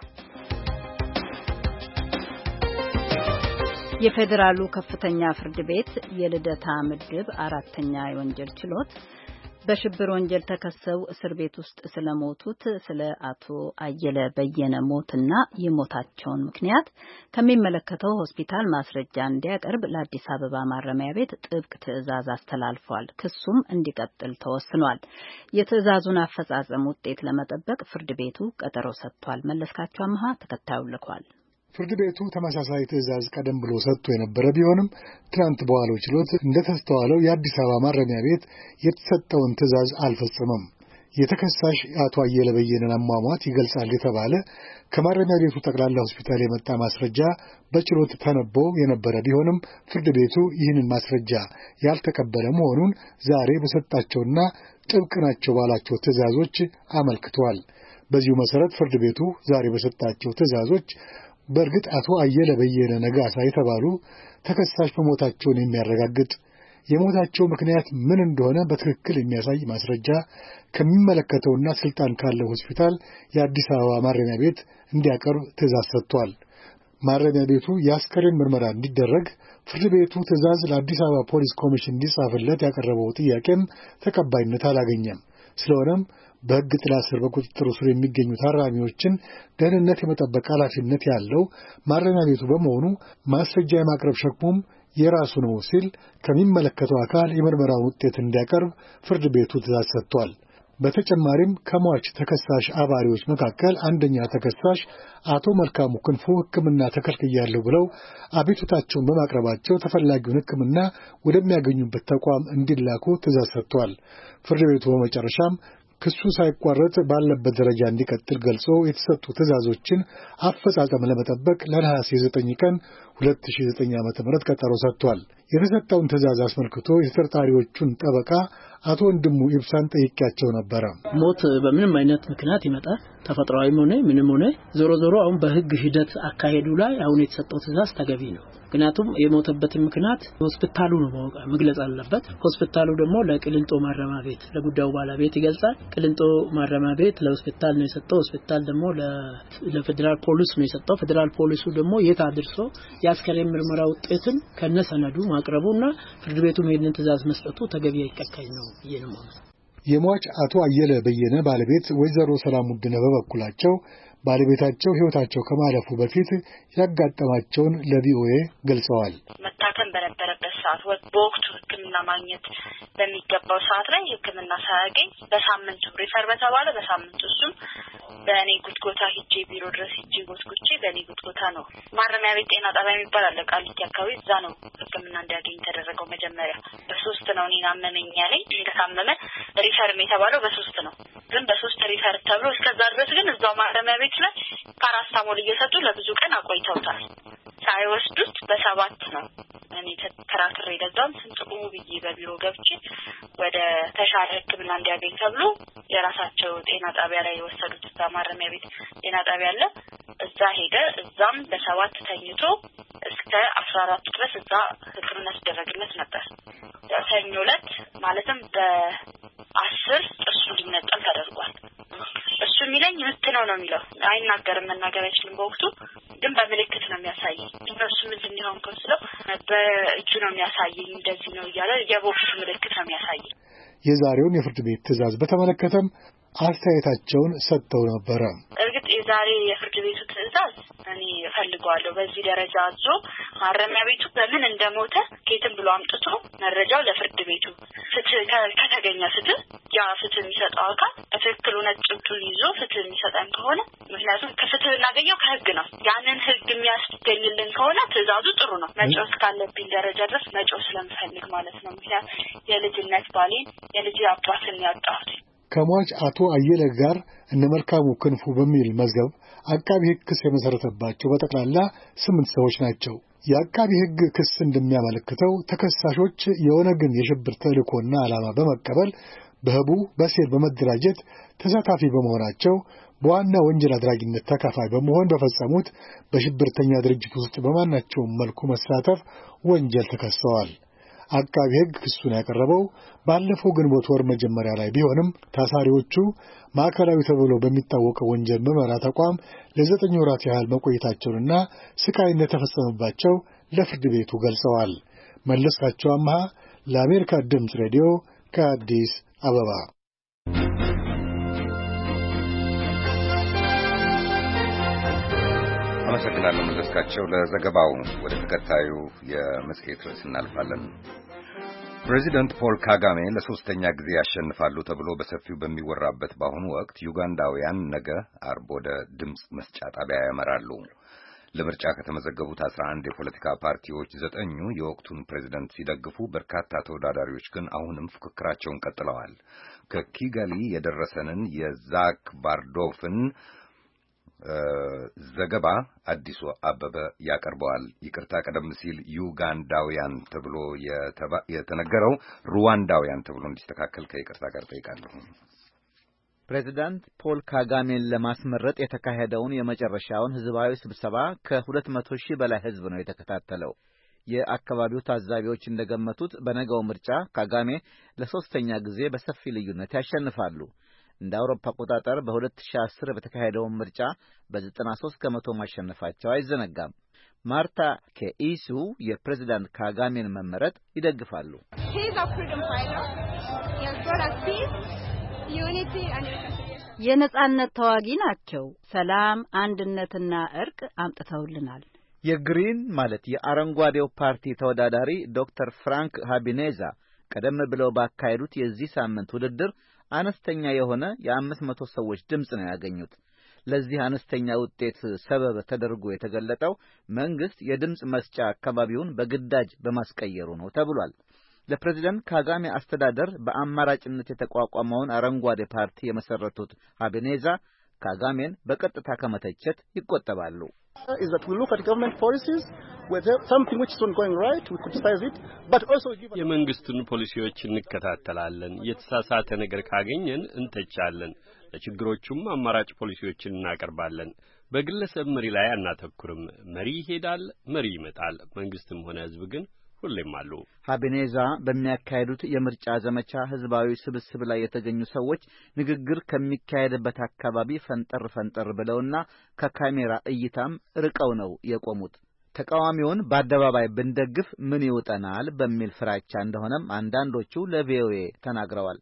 የፌዴራሉ ከፍተኛ ፍርድ ቤት የልደታ ምድብ 4ኛ የወንጀል ችሎት በሽብር ወንጀል ተከሰው እስር ቤት ውስጥ ስለሞቱት ስለ አቶ አየለ በየነ ሞትና የሞታቸውን ምክንያት ከሚመለከተው ሆስፒታል ማስረጃ እንዲያቀርብ ለአዲስ አበባ ማረሚያ ቤት ጥብቅ ትዕዛዝ አስተላልፏል። ክሱም እንዲቀጥል ተወስኗል። የትዕዛዙን አፈጻጸም ውጤት ለመጠበቅ ፍርድ ቤቱ ቀጠሮ ሰጥቷል። መለስካቸው አምሃ ተከታዩን ልኳል። ፍርድ ቤቱ ተመሳሳይ ትዕዛዝ ቀደም ብሎ ሰጥቶ የነበረ ቢሆንም ትናንት በዋለው ችሎት እንደተስተዋለው የአዲስ አበባ ማረሚያ ቤት የተሰጠውን ትዕዛዝ አልፈጸመም። የተከሳሽ አቶ አየለ በየነን አሟሟት ይገልጻል የተባለ ከማረሚያ ቤቱ ጠቅላላ ሆስፒታል የመጣ ማስረጃ በችሎት ተነቦ የነበረ ቢሆንም ፍርድ ቤቱ ይህንን ማስረጃ ያልተቀበለ መሆኑን ዛሬ በሰጣቸውና ጥብቅ ናቸው ባላቸው ትዕዛዞች አመልክቷል። በዚሁ መሰረት ፍርድ ቤቱ ዛሬ በሰጣቸው ትዕዛዞች በእርግጥ አቶ አየለ በየነ ነጋሳ የተባሉ ተከሳሽ መሞታቸውን የሚያረጋግጥ የሞታቸው ምክንያት ምን እንደሆነ በትክክል የሚያሳይ ማስረጃ ከሚመለከተውና ስልጣን ካለው ሆስፒታል የአዲስ አበባ ማረሚያ ቤት እንዲያቀርብ ትዕዛዝ ሰጥቷል። ማረሚያ ቤቱ የአስከሬን ምርመራ እንዲደረግ ፍርድ ቤቱ ትዕዛዝ ለአዲስ አበባ ፖሊስ ኮሚሽን እንዲጻፍለት ያቀረበው ጥያቄም ተቀባይነት አላገኘም። ስለሆነም በሕግ ጥላ ስር በቁጥጥር ስር የሚገኙ ታራሚዎችን ደህንነት የመጠበቅ ኃላፊነት ያለው ማረሚያ ቤቱ በመሆኑ ማስረጃ የማቅረብ ሸክሙም የራሱ ነው ሲል ከሚመለከተው አካል የምርመራውን ውጤት እንዲያቀርብ ፍርድ ቤቱ ትዕዛዝ ሰጥቷል። በተጨማሪም ከሟች ተከሳሽ አባሪዎች መካከል አንደኛ ተከሳሽ አቶ መልካሙ ክንፉ ሕክምና ተከልክያለሁ ብለው አቤቱታቸውን በማቅረባቸው ተፈላጊውን ሕክምና ወደሚያገኙበት ተቋም እንዲላኩ ትዕዛዝ ሰጥቷል። ፍርድ ቤቱ በመጨረሻም ክሱ ሳይቋረጥ ባለበት ደረጃ እንዲቀጥል ገልጾ የተሰጡ ትዕዛዞችን አፈጻጸም ለመጠበቅ ለነሐሴ 9 ቀን 2009 ዓ.ም ቀጠሮ ሰጥቷል። የተሰጠውን ትዕዛዝ አስመልክቶ የተጠርጣሪዎቹን ጠበቃ አቶ ወንድሙ ኢብሳን ጠይቄያቸው ነበረ። ሞት በምንም አይነት ምክንያት ይመጣል፣ ተፈጥሯዊም ሆነ ምንም ሆነ ዞሮ ዞሮ አሁን በሕግ ሂደት አካሄዱ ላይ አሁን የተሰጠው ትዕዛዝ ተገቢ ነው። ምክንያቱም የሞተበት ምክንያት ሆስፒታሉ ነው መግለጽ አለበት። ሆስፒታሉ ደግሞ ለቅሊንጦ ማረሚያ ቤት ለጉዳዩ ባለቤት ይገልጻል። ቅሊንጦ ማረሚያ ቤት ለሆስፒታል ነው የሰጠው፣ ሆስፒታል ደግሞ ለፌደራል ፖሊስ ነው የሰጠው። ፌደራል ፖሊሱ ደግሞ የት አድርሶ የአስከሬን ምርመራ ውጤትን ከነሰነዱ ማቅረቡና ፍርድ ቤቱም ይህንን ትዕዛዝ መስጠቱ ተገቢ አይቀካኝ ነው ማለት ነው። የሟች አቶ አየለ በየነ ባለቤት ወይዘሮ ሰላም ውድነህ በበኩላቸው ባለቤታቸው ሕይወታቸው ከማለፉ በፊት ያጋጠማቸውን ለቪኦኤ ገልጸዋል። መታከም በነበረበት ሰዓት በወቅቱ ሕክምና ማግኘት በሚገባው ሰዓት ላይ ሕክምና ሳያገኝ በሳምንቱ ሪፈር በተባለ በሳምንቱ እሱም በእኔ ጉትጎታ ሂጄ ቢሮ ድረስ ሂጄ ጎትጉቼ በእኔ ጉትጎታ ነው ማረሚያ ቤት ጤና ጣቢያ የሚባል አለ ቃሊቲ አካባቢ እዛ ነው ሕክምና እንዲያገኝ ተደረገው። መጀመሪያ በ3 ነው እኔን አመመኝ ያለኝ እንደታመመ ሪፈርም የተባለው በ3 ነው። ግን በ3 ሪፈር ተብሎ እስከዛ ድረስ ግን እዛው ማረሚያ ቤት ላይ ፓራስታሞል እየሰጡ ለብዙ ቀን አቆይተውታል። ሳይወስዱት በ7 ነው እኔ ተከራክሬ ለዛም ስንጥቁ ብዬ በቢሮ ገብቼ ወደ ተሻለ ሕክምና እንዲያገኝ ተብሎ የራሳቸው ጤና ጣቢያ ላይ የወሰዱት እዛ ማረሚያ ቤት ጤና ጣቢያ አለ እዛ ሄደ። እዛም በ7 ተኝቶ እስከ 14 ድረስ እዛ ሕክምና ሲደረግለት ነበር። ሰኞ ዕለት ማለትም በ10 ጥርሱ እንዲነቀል ተደርጓል። እሱ የሚለኝ ምት ነው የሚለው አይናገርም፣ መናገር አይችልም። በወቅቱ ግን በምልክት ነው የሚያሳየኝ። እሱ ምንድን ነው ከስለው በእጁ ነው የሚያሳየኝ እንደዚህ ነው እያለ የቦክስ ምልክት ነው የሚያሳየኝ። የዛሬውን የፍርድ ቤት ትዕዛዝ በተመለከተም አስተያየታቸውን ሰጥተው ነበረ። እርግጥ የዛሬ የፍርድ ቤቱ ትዕዛዝ እኔ እፈልገዋለሁ። በዚህ ደረጃ አዞ ማረሚያ ቤቱ በምን እንደሞተ ከየትም ብሎ አምጥቶ መረጃው ለፍርድ ቤቱ ፍትህ ከተገኘ ፍትህ ያ ፍትህ የሚሰጠው አካል በትክክሉ ነጭቱን ይዞ ፍትህ የሚሰጠን ከሆነ ምክንያቱም ከፍትህ እናገኘው ከህግ ነው። ያንን ህግ የሚያስገኝልን ከሆነ ትዕዛዙ ጥሩ ነው። መጮህ እስካለብኝ ደረጃ ድረስ መጮህ ስለምፈልግ ማለት ነው። ምክንያቱም የልጅነት ባሌን የልጅ አባትን ያጣሁት ከሟች አቶ አየለ ጋር እነ መልካሙ ክንፉ በሚል መዝገብ አቃቢ ሕግ ክስ የመሰረተባቸው በጠቅላላ 8 ሰዎች ናቸው። የአቃቢ ሕግ ክስ እንደሚያመለክተው ተከሳሾች የኦነግን የሽብር ተልእኮና ዓላማ በመቀበል በህቡ በሴል በመደራጀት ተሳታፊ በመሆናቸው በዋና ወንጀል አድራጊነት ተካፋይ በመሆን በፈጸሙት በሽብርተኛ ድርጅት ውስጥ በማናቸውም መልኩ መሳተፍ ወንጀል ተከሰዋል። አቃቢ ሕግ ክሱን ያቀረበው ባለፈው ግንቦት ወር መጀመሪያ ላይ ቢሆንም ታሳሪዎቹ ማዕከላዊ ተብሎ በሚታወቀው ወንጀል ምርመራ ተቋም ለ9 ወራት ያህል መቆየታቸውንና ስቃይ እንደተፈጸመባቸው ለፍርድ ቤቱ ገልጸዋል። መለስካቸው አምሃ ለአሜሪካ ድምፅ ሬዲዮ ከአዲስ አበባ። አመሰግናለሁ መለስካቸው ለዘገባው። ወደ ተከታዩ የመጽሔት ርዕስ እናልፋለን። ፕሬዚደንት ፖል ካጋሜ ለ3ኛ ጊዜ ያሸንፋሉ ተብሎ በሰፊው በሚወራበት በአሁኑ ወቅት ዩጋንዳውያን ነገ አርብ ወደ ድምፅ መስጫ ጣቢያ ያመራሉ። ለምርጫ ከተመዘገቡት 11 የፖለቲካ ፓርቲዎች 9ኙ የወቅቱን ፕሬዚደንት ሲደግፉ፣ በርካታ ተወዳዳሪዎች ግን አሁንም ፉክክራቸውን ቀጥለዋል። ከኪጋሊ የደረሰንን የዛክ ባርዶፍን ዘገባ አዲሱ አበበ ያቀርበዋል። ይቅርታ፣ ቀደም ሲል ዩጋንዳውያን ተብሎ የተነገረው ሩዋንዳውያን ተብሎ እንዲስተካከል ከይቅርታ ጋር ጠይቃለሁ። ፕሬዚዳንት ፖል ካጋሜን ለማስመረጥ የተካሄደውን የመጨረሻውን ህዝባዊ ስብሰባ ከ200 ሺህ በላይ ህዝብ ነው የተከታተለው። የአካባቢው ታዛቢዎች እንደገመቱት በነገው ምርጫ ካጋሜ ለ3ኛ ጊዜ በሰፊ ልዩነት ያሸንፋሉ። እንደ አውሮፓ አቆጣጠር በ2010 በተካሄደው ምርጫ በ93 ከመቶ ማሸነፋቸው አይዘነጋም። ማርታ ከኢሱ የፕሬዝዳንት ካጋሜን መመረጥ ይደግፋሉ። የነጻነት ተዋጊ ናቸው። ሰላም፣ አንድነትና እርቅ አምጥተውልናል። የግሪን ማለት የአረንጓዴው ፓርቲ ተወዳዳሪ ዶክተር ፍራንክ ሃቢኔዛ ቀደም ብለው ባካሄዱት የዚህ ሳምንት ውድድር አነስተኛ የሆነ የ500 ሰዎች ድምጽ ነው ያገኙት። ለዚህ አነስተኛ ውጤት ሰበብ ተደርጎ የተገለጠው መንግስት የድምጽ መስጫ አካባቢውን በግዳጅ በማስቀየሩ ነው ተብሏል። ለፕሬዝዳንት ካጋሜ አስተዳደር በአማራጭነት የተቋቋመውን አረንጓዴ ፓርቲ የመሰረቱት ሃቢኔዛ ካጋሜን በቀጥታ ከመተቸት ይቆጠባሉ። የመንግስቱን ፖሊሲዎች እንከታተላለን። የተሳሳተ ነገር ካገኘን እንተቻለን። ለችግሮቹም አማራጭ ፖሊሲዎችን እናቀርባለን። በግለሰብ መሪ ላይ አናተኩርም። መሪ ይሄዳል፣ መሪ ይመጣል። መንግስትም ሆነ ህዝብ ግን ሁሌም አሉ። ሃቢኔዛ በሚያካሄዱት የምርጫ ዘመቻ ህዝባዊ ስብስብ ላይ የተገኙ ሰዎች ንግግር ከሚካሄድበት አካባቢ ፈንጠር ብለውና ከካሜራ እይታም ርቀው ነው የቆሙት። ተቃዋሚውን በአደባባይ ብንደግፍ ምን ይውጠናል በሚል ፍራቻ እንደሆነም አንዳንዶቹ ለቪኦኤ ተናግረዋል።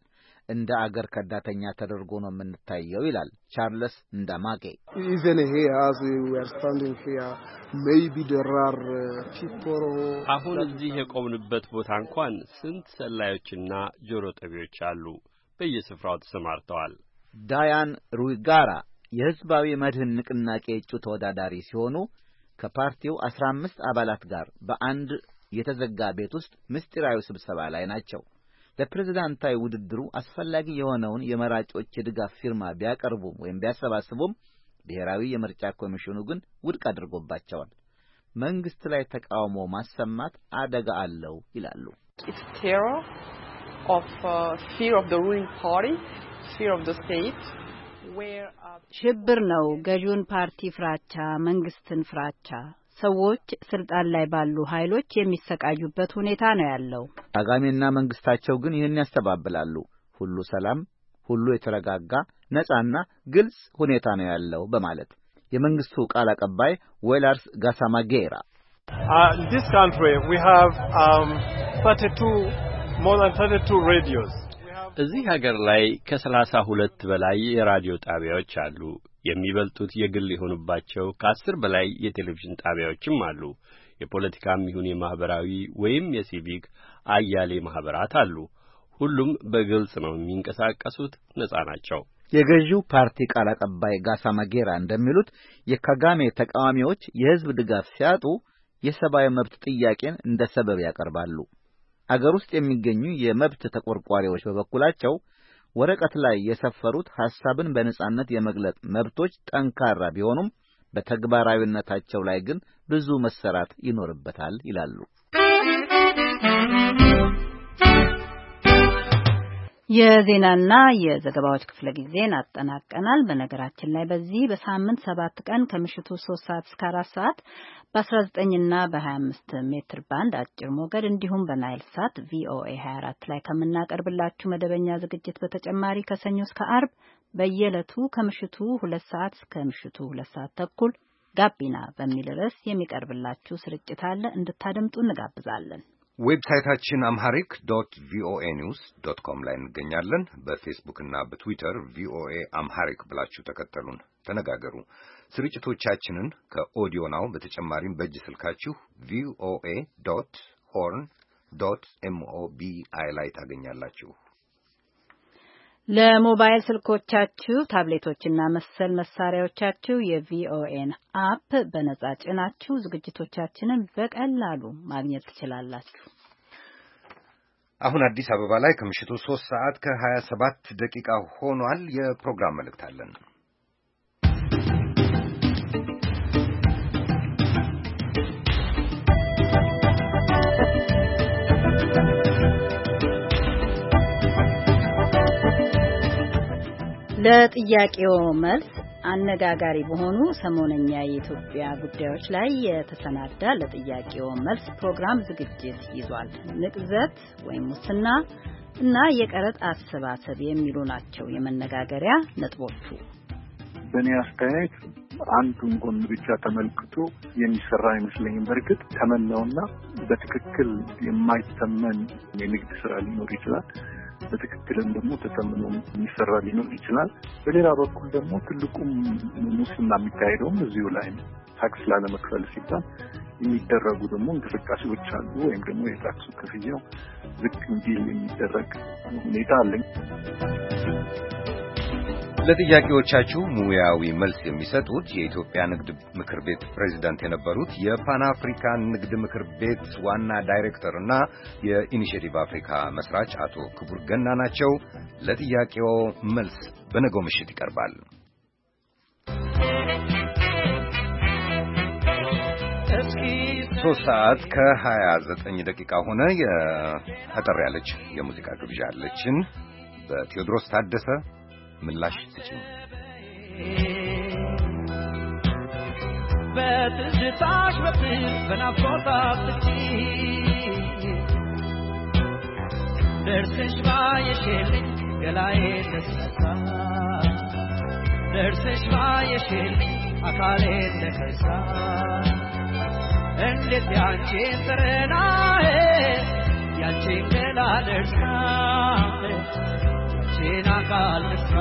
እንደ አገር ከዳተኛ ተደርጎ ነው የምንታየው ይላል ቻርልስ እንዳማቄ። Even here as we are standing here maybe there are people አሁን እዚህ የቆምንበት ቦታ እንኳን ስንት ሰላዮችና ጆሮ ጠቢዎች አሉ በየስፍራው ተሰማርተዋል። ዳያን ሩይጋራ የህዝባዊ መድህን ንቅናቄ እጩ ተወዳዳሪ ሲሆኑ ከፓርቲው 15 አባላት ጋር በአንድ የተዘጋ ቤት ውስጥ ምስጢራዊ ስብሰባ ላይ ናቸው። ለፕሬዝዳንታዊ ውድድሩ አስፈላጊ የሆነውን የመራጮች የድጋፍ ፊርማ ቢያቀርቡም ወይም ቢያሰባስቡም ብሔራዊ የምርጫ ኮሚሽኑ ግን ውድቅ አድርጎባቸዋል። መንግስት ላይ ተቃውሞ ማሰማት አደጋ አለው ይላሉ። It's terror of fear of the ruling party, fear of the state. ሽብር ነው። ገዢውን ፓርቲ ፍራቻ፣ መንግስትን ፍራቻ፣ ሰዎች ስልጣን ላይ ባሉ ኃይሎች የሚሰቃዩበት ሁኔታ ነው ያለው። አጋሜና መንግስታቸው ግን ይህን ያስተባብላሉ። ሁሉ ሰላም፣ ሁሉ የተረጋጋ ነጻና ግልጽ ሁኔታ ነው ያለው በማለት የመንግስቱ ቃል አቀባይ ዌላርስ ጋሳማጌራ this country we have 32 more than 32 radios. እዚህ ሀገር ላይ ከ32 በላይ የራዲዮ ጣቢያዎች አሉ። የሚበልጡት የግል የሆኑባቸው ከ10 በላይ የቴሌቪዥን ጣቢያዎችም አሉ። የፖለቲካም ይሁን የማህበራዊ ወይም የሲቪክ አያሌ ማህበራት አሉ። ሁሉም በግልጽ ነው የሚንቀሳቀሱት፣ ነጻ ናቸው። የገዢው ፓርቲ ቃል አቀባይ ጋሳማጌራ እንደሚሉት የካጋሜ ተቃዋሚዎች የህዝብ ድጋፍ ሲያጡ የሰብአዊ መብት ጥያቄን እንደ ሰበብ ያቀርባሉ። አገር ውስጥ የሚገኙ የመብት ተቆርቋሪዎች በበኩላቸው ወረቀት ላይ የሰፈሩት ሐሳብን በነጻነት የመግለጽ መብቶች ጠንካራ ቢሆኑም በተግባራዊነታቸው ላይ ግን ብዙ መሰራት ይኖርበታል ይላሉ። የዜናና የዘገባዎች ክፍለ ጊዜን አጠናቀናል። በነገራችን ላይ በዚህ በሳምንት 7 ቀን ከምሽቱ 3 ሰዓት እስከ 4 ሰዓት በ19 እና በ25 ሜትር ባንድ አጭር ሞገድ እንዲሁም በናይል ሳት ቪኦኤ 24 ላይ ከምናቀርብላችሁ መደበኛ ዝግጅት በተጨማሪ ከሰኞ እስከ አርብ በየዕለቱ ከምሽቱ 2 ሰዓት እስከ ምሽቱ 2 ሰዓት ተኩል ጋቢና በሚል ርዕስ የሚቀርብላችሁ ስርጭት አለ። እንድታደምጡ እንጋብዛለን። ዌብሳይታችን amharic.voanews.com ላይ እንገኛለን። በፌስቡክ እና በትዊተር ቪኦኤ አምሃሪክ ብላችሁ ተከተሉን፣ ተነጋገሩ። ስርጭቶቻችንን ከኦዲዮ ናው በተጨማሪም በእጅ ስልካችሁ voa.horn.mobi ላይ ታገኛላችሁ። ለሞባይል ስልኮቻችሁ ታብሌቶችና መሰል መሳሪያዎቻችሁ የቪኦኤን አፕ በነጻ ጭናችሁ ዝግጅቶቻችንን በቀላሉ ማግኘት ትችላላችሁ። አሁን አዲስ አበባ ላይ ከምሽቱ 3 ሰዓት ከ27 ደቂቃ ሆኗል። የፕሮግራም መልእክት አለን። ለጥያቄው መልስ አነጋጋሪ በሆኑ ሰሞነኛ የኢትዮጵያ ጉዳዮች ላይ የተሰናዳ ለጥያቄው መልስ ፕሮግራም ዝግጅት ይዟል። ንቅዘት ወይም ሙስና እና የቀረጥ አሰባሰብ የሚሉ ናቸው የመነጋገሪያ ነጥቦቹ። በእኔ አስተያየት አንዱን ጎን ብቻ ተመልክቶ የሚሰራ አይመስለኝም። በእርግጥ ተመናውና በትክክል የማይተመን የንግድ ስራ ሊኖር ይችላል። በትክክልም ደግሞ ተተምኖ የሚሰራ ሊኖር ይችላል። በሌላ በኩል ደግሞ ትልቁም ሙስና የሚካሄደውም እዚሁ ላይ ነው። ታክስ ላለመክፈል ሲባል የሚደረጉ ደግሞ እንቅስቃሴዎች አሉ። ወይም ደግሞ የታክሱ ክፍያው ዝቅ እንዲል የሚደረግ ሁኔታ አለ። ለጥያቄዎቻችሁ ሙያዊ መልስ የሚሰጡት የኢትዮጵያ ንግድ ምክር ቤት ፕሬዝዳንት የነበሩት የፓን አፍሪካን ንግድ ምክር ቤት ዋና ዳይሬክተር እና የኢኒሼቲቭ አፍሪካ መስራች አቶ ክቡር ገና ናቸው። ለጥያቄው መልስ በነገው ምሽት ይቀርባል። 3 ሰዓት ከ29 ደቂቃ ሆነ። የአጠር ያለች የሙዚቃ ግብዣ አለችን። በቴዎድሮስ ታደሰ ምላሽ ስጪኝ። በትዝታሽ በናፍቆት ደርሰሽ ባየሽልኝ ገላዬ ተሰካ ደርሰሽ ባየሽልኝ አካሌ ተከሳ እንዴት ያንቺን ጥረናዬ ያንቺን ገላ ደርሳ ያንቺን ይሆናል ንስራ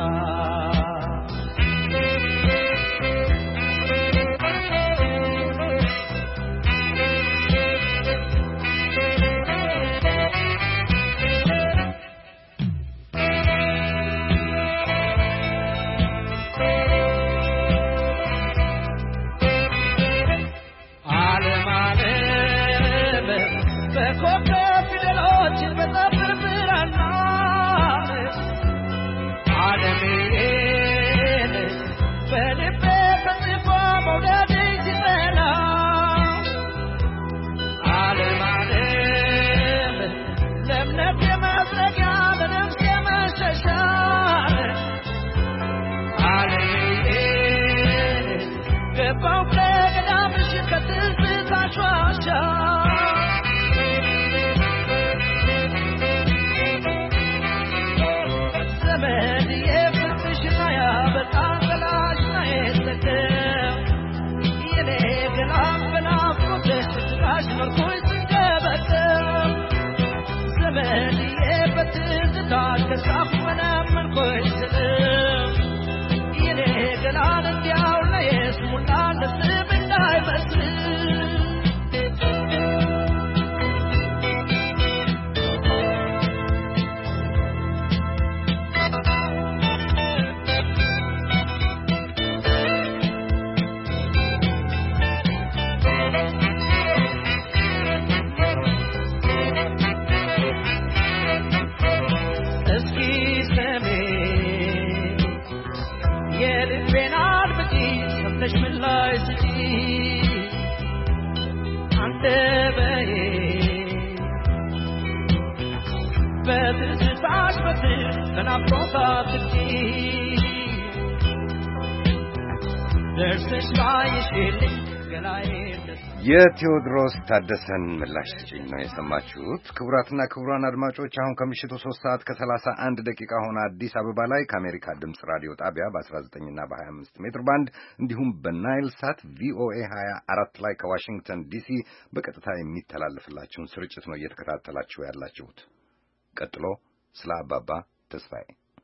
የቴዎድሮስ ታደሰን ምላሽ ስጪኝ ነው የሰማችሁት። ክቡራትና ክቡራን አድማጮች አሁን ከምሽቱ 3:31 ሆነ አዲስ አበባ ላይ ከአሜሪካ ድምጽ ራዲዮ ጣቢያ በ19 እና በ25 ሜትር ባንድ እንዲሁም በናይል ሳት ቪኦኤ 24 ላይ ከዋሽንግተን ዲሲ በቀጥታ የሚተላለፍላችሁን ስርጭት ነው እየተከታተላችሁ ያላችሁት። ቀጥሎ ስለ አባባ ተስፋዬ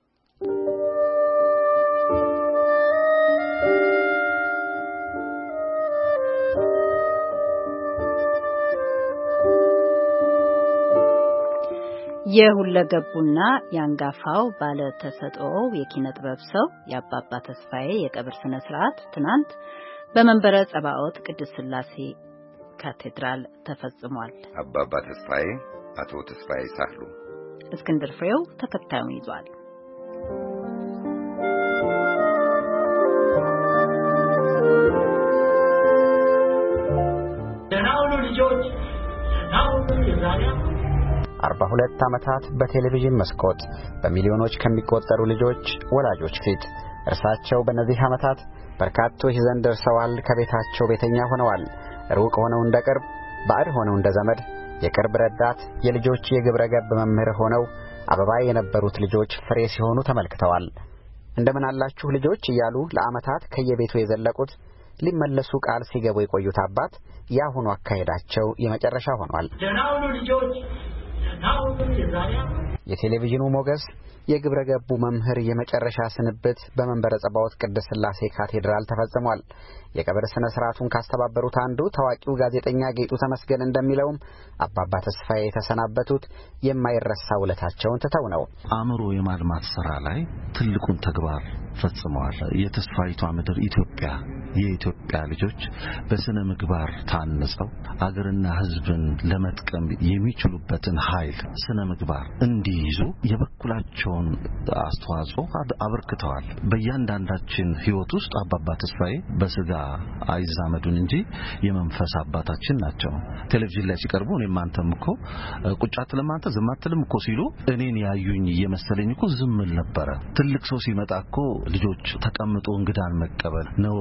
የሁለገቡና ያንጋፋው ባለ ተሰጥኦ የኪነ ጥበብ ሰው የአባባ ተስፋዬ የቀብር ስነ ስርዓት ትናንት በመንበረ ጸባኦት ቅድስት ሥላሴ ካቴድራል ተፈጽሟል። አባባ ተስፋዬ አቶ ተስፋዬ ሳህሉ እስክንድር ፍሬው ተከታዩን ይዟል። ደናውኑ ልጆች ደናውኑ የዛሬ 42 ዓመታት በቴሌቪዥን መስኮት በሚሊዮኖች ከሚቆጠሩ ልጆች ወላጆች ፊት እርሳቸው በእነዚህ ዓመታት በርካቶች ዘንድ ደርሰዋል። ከቤታቸው ቤተኛ ሆነዋል። ሩቅ ሆነው እንደ ቅርብ፣ ባዕድ ሆነው እንደ ዘመድ፣ የቅርብ ረዳት፣ የልጆች የግብረ ገብ መምህር ሆነው አበባ የነበሩት ልጆች ፍሬ ሲሆኑ ተመልክተዋል። እንደምን አላችሁ ልጆች እያሉ ለዓመታት ከየቤቱ የዘለቁት ሊመለሱ ቃል ሲገቡ የቆዩት አባት ያሁኑ አካሄዳቸው የመጨረሻ ሆኗል። ደናውኑ ልጆች የቴሌቪዥኑ ሞገስ የግብረ ገቡ መምህር የመጨረሻ ስንብት በመንበረ ጸባኦት ቅድስት ሥላሴ ካቴድራል ተፈጽሟል። የቀብር ስነ ስርዓቱን ካስተባበሩት አንዱ ታዋቂው ጋዜጠኛ ጌጡ ተመስገን እንደሚለውም አባባ ተስፋዬ የተሰናበቱት የማይረሳ ውለታቸውን ትተው ነው። አእምሮ የማልማት ሥራ ላይ ትልቁን ተግባር ፈጽመዋል። የተስፋይቷ ምድር ኢትዮጵያ የኢትዮጵያ ልጆች በስነ ምግባር ታንጸው አገርና ሕዝብን ለመጥቀም የሚችሉበትን ኃይል ስነ ምግባር እንዲይዙ የበኩላቸውን አስተዋጽኦ አበርክተዋል። በእያንዳንዳችን ሕይወት ውስጥ አባባ ተስፋዬ በስጋ አይዛመዱን እንጂ የመንፈስ አባታችን ናቸው። ቴሌቪዥን ላይ ሲቀርቡ እኔም አንተም እኮ ቁጭ አትልም አንተ ዝም አትልም እኮ ሲሉ እኔን ያዩኝ እየመሰለኝ እኮ ዝም ል ነበረ። ትልቅ ሰው ሲመጣ እኮ ልጆች ተቀምጦ እንግዳን መቀበል ነውር ነው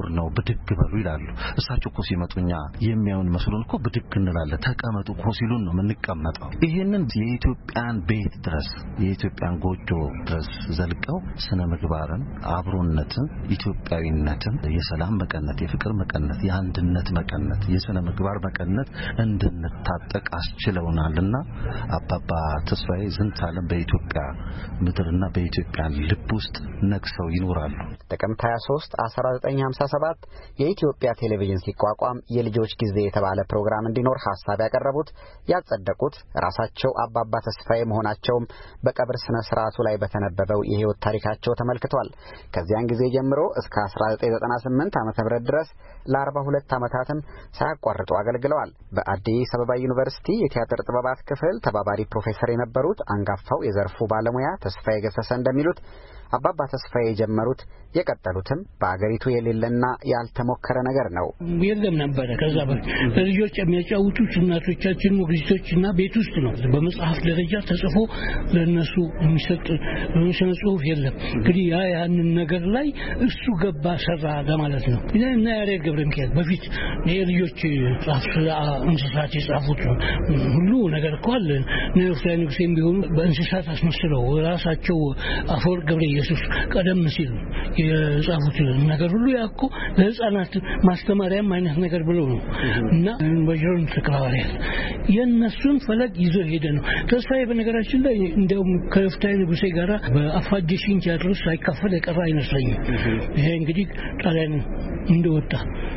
ብድግ በሉ ይላሉ። እሳቸው እኮ ሲመጡኛ የሚያዩን መስሎን እኮ ብድግ እንላለን። ተቀመጡ እኮ ሲሉን ነው የምንቀመጠው። ይሄንን የኢትዮጵያን ቤት ድረስ የኢትዮጵያን ጎጆ ድረስ ዘልቀው ስነ ምግባርን፣ አብሮነትን፣ ኢትዮጵያዊነትን፣ የሰላም መቀነት፣ የፍቅር መቀነት፣ የአንድነት መቀነት፣ የስነ ምግባር መቀነት እንድንታጠቅ አስችለውናልና አባባ ተስፋዬ ዝንታለም በኢትዮጵያ ምድርና በኢትዮጵያ ልብ ውስጥ ነግሰው ይኖራሉ። ጥቅምት 23 1957 የኢትዮጵያ ቴሌቪዥን ሲቋቋም የልጆች ጊዜ የተባለ ፕሮግራም እንዲኖር ሐሳብ ያቀረቡት ያጸደቁት ራሳቸው አባባ ተስፋዬ መሆናቸውም በቀብር ስነ ስርዓቱ ላይ በተነበበው የህይወት ታሪካቸው ተመልክቷል። ከዚያን ጊዜ ጀምሮ እስከ 1998 ዓ.ም ድረስ ለ42 ዓመታትም ሳያቋርጡ አገልግለዋል። በአዲስ አበባ ዩኒቨርሲቲ የቲያትር ጥበባት ክፍል ተባባሪ ፕሮፌሰር የነበሩት አንጋፋው የዘርፉ ባለሙያ ተስፋዬ ገሰሰ እንደሚሉት አባባ ተስፋዬ የጀመሩት የቀጠሉትም በአገሪቱ የሌለና ያልተሞከረ ነገር ነው። የለም ነበር ከዛ በልጆች የሚያጫውቱት እናቶቻችን ሞግዚቶችና ቤት ውስጥ ነው። በመጽሐፍ ደረጃ ተጽፎ ለነሱ የሚሰጥ ስነ ጽሁፍ የለም። እንግዲህ ያንን ነገር ላይ እሱ ገባ ሰራ ለማለት ነው። እና ያሬድ ገብረሚካኤል በፊት የልጆች ጽሁፍ እንስሳት የጻፉት ሁሉ ነገር እኮ አለ። ነፍሳዊ ንጉሴም ቢሆኑ በእንስሳት አስመስለው ራሳቸው አፈወርቅ ገብረ ኢየሱስ ቀደም ሲል የጻፉት ነገር ሁሉ ያኮ ለህፃናት ማስተማሪያም አይነት ነገር ብለው ነው እና በጀሩን ተከራዋሪያል የነሱን ፈለግ ይዞ ሄደ ነው። ተስፋዬ በነገራችን ላይ እንደውም ከፍታይ ንጉሴ ጋራ በአፋጀሽን ቲያትር ሳይካፈል የቀረ አይመስለኝም። ይሄ እንግዲህ ጣሊያን እንደወጣ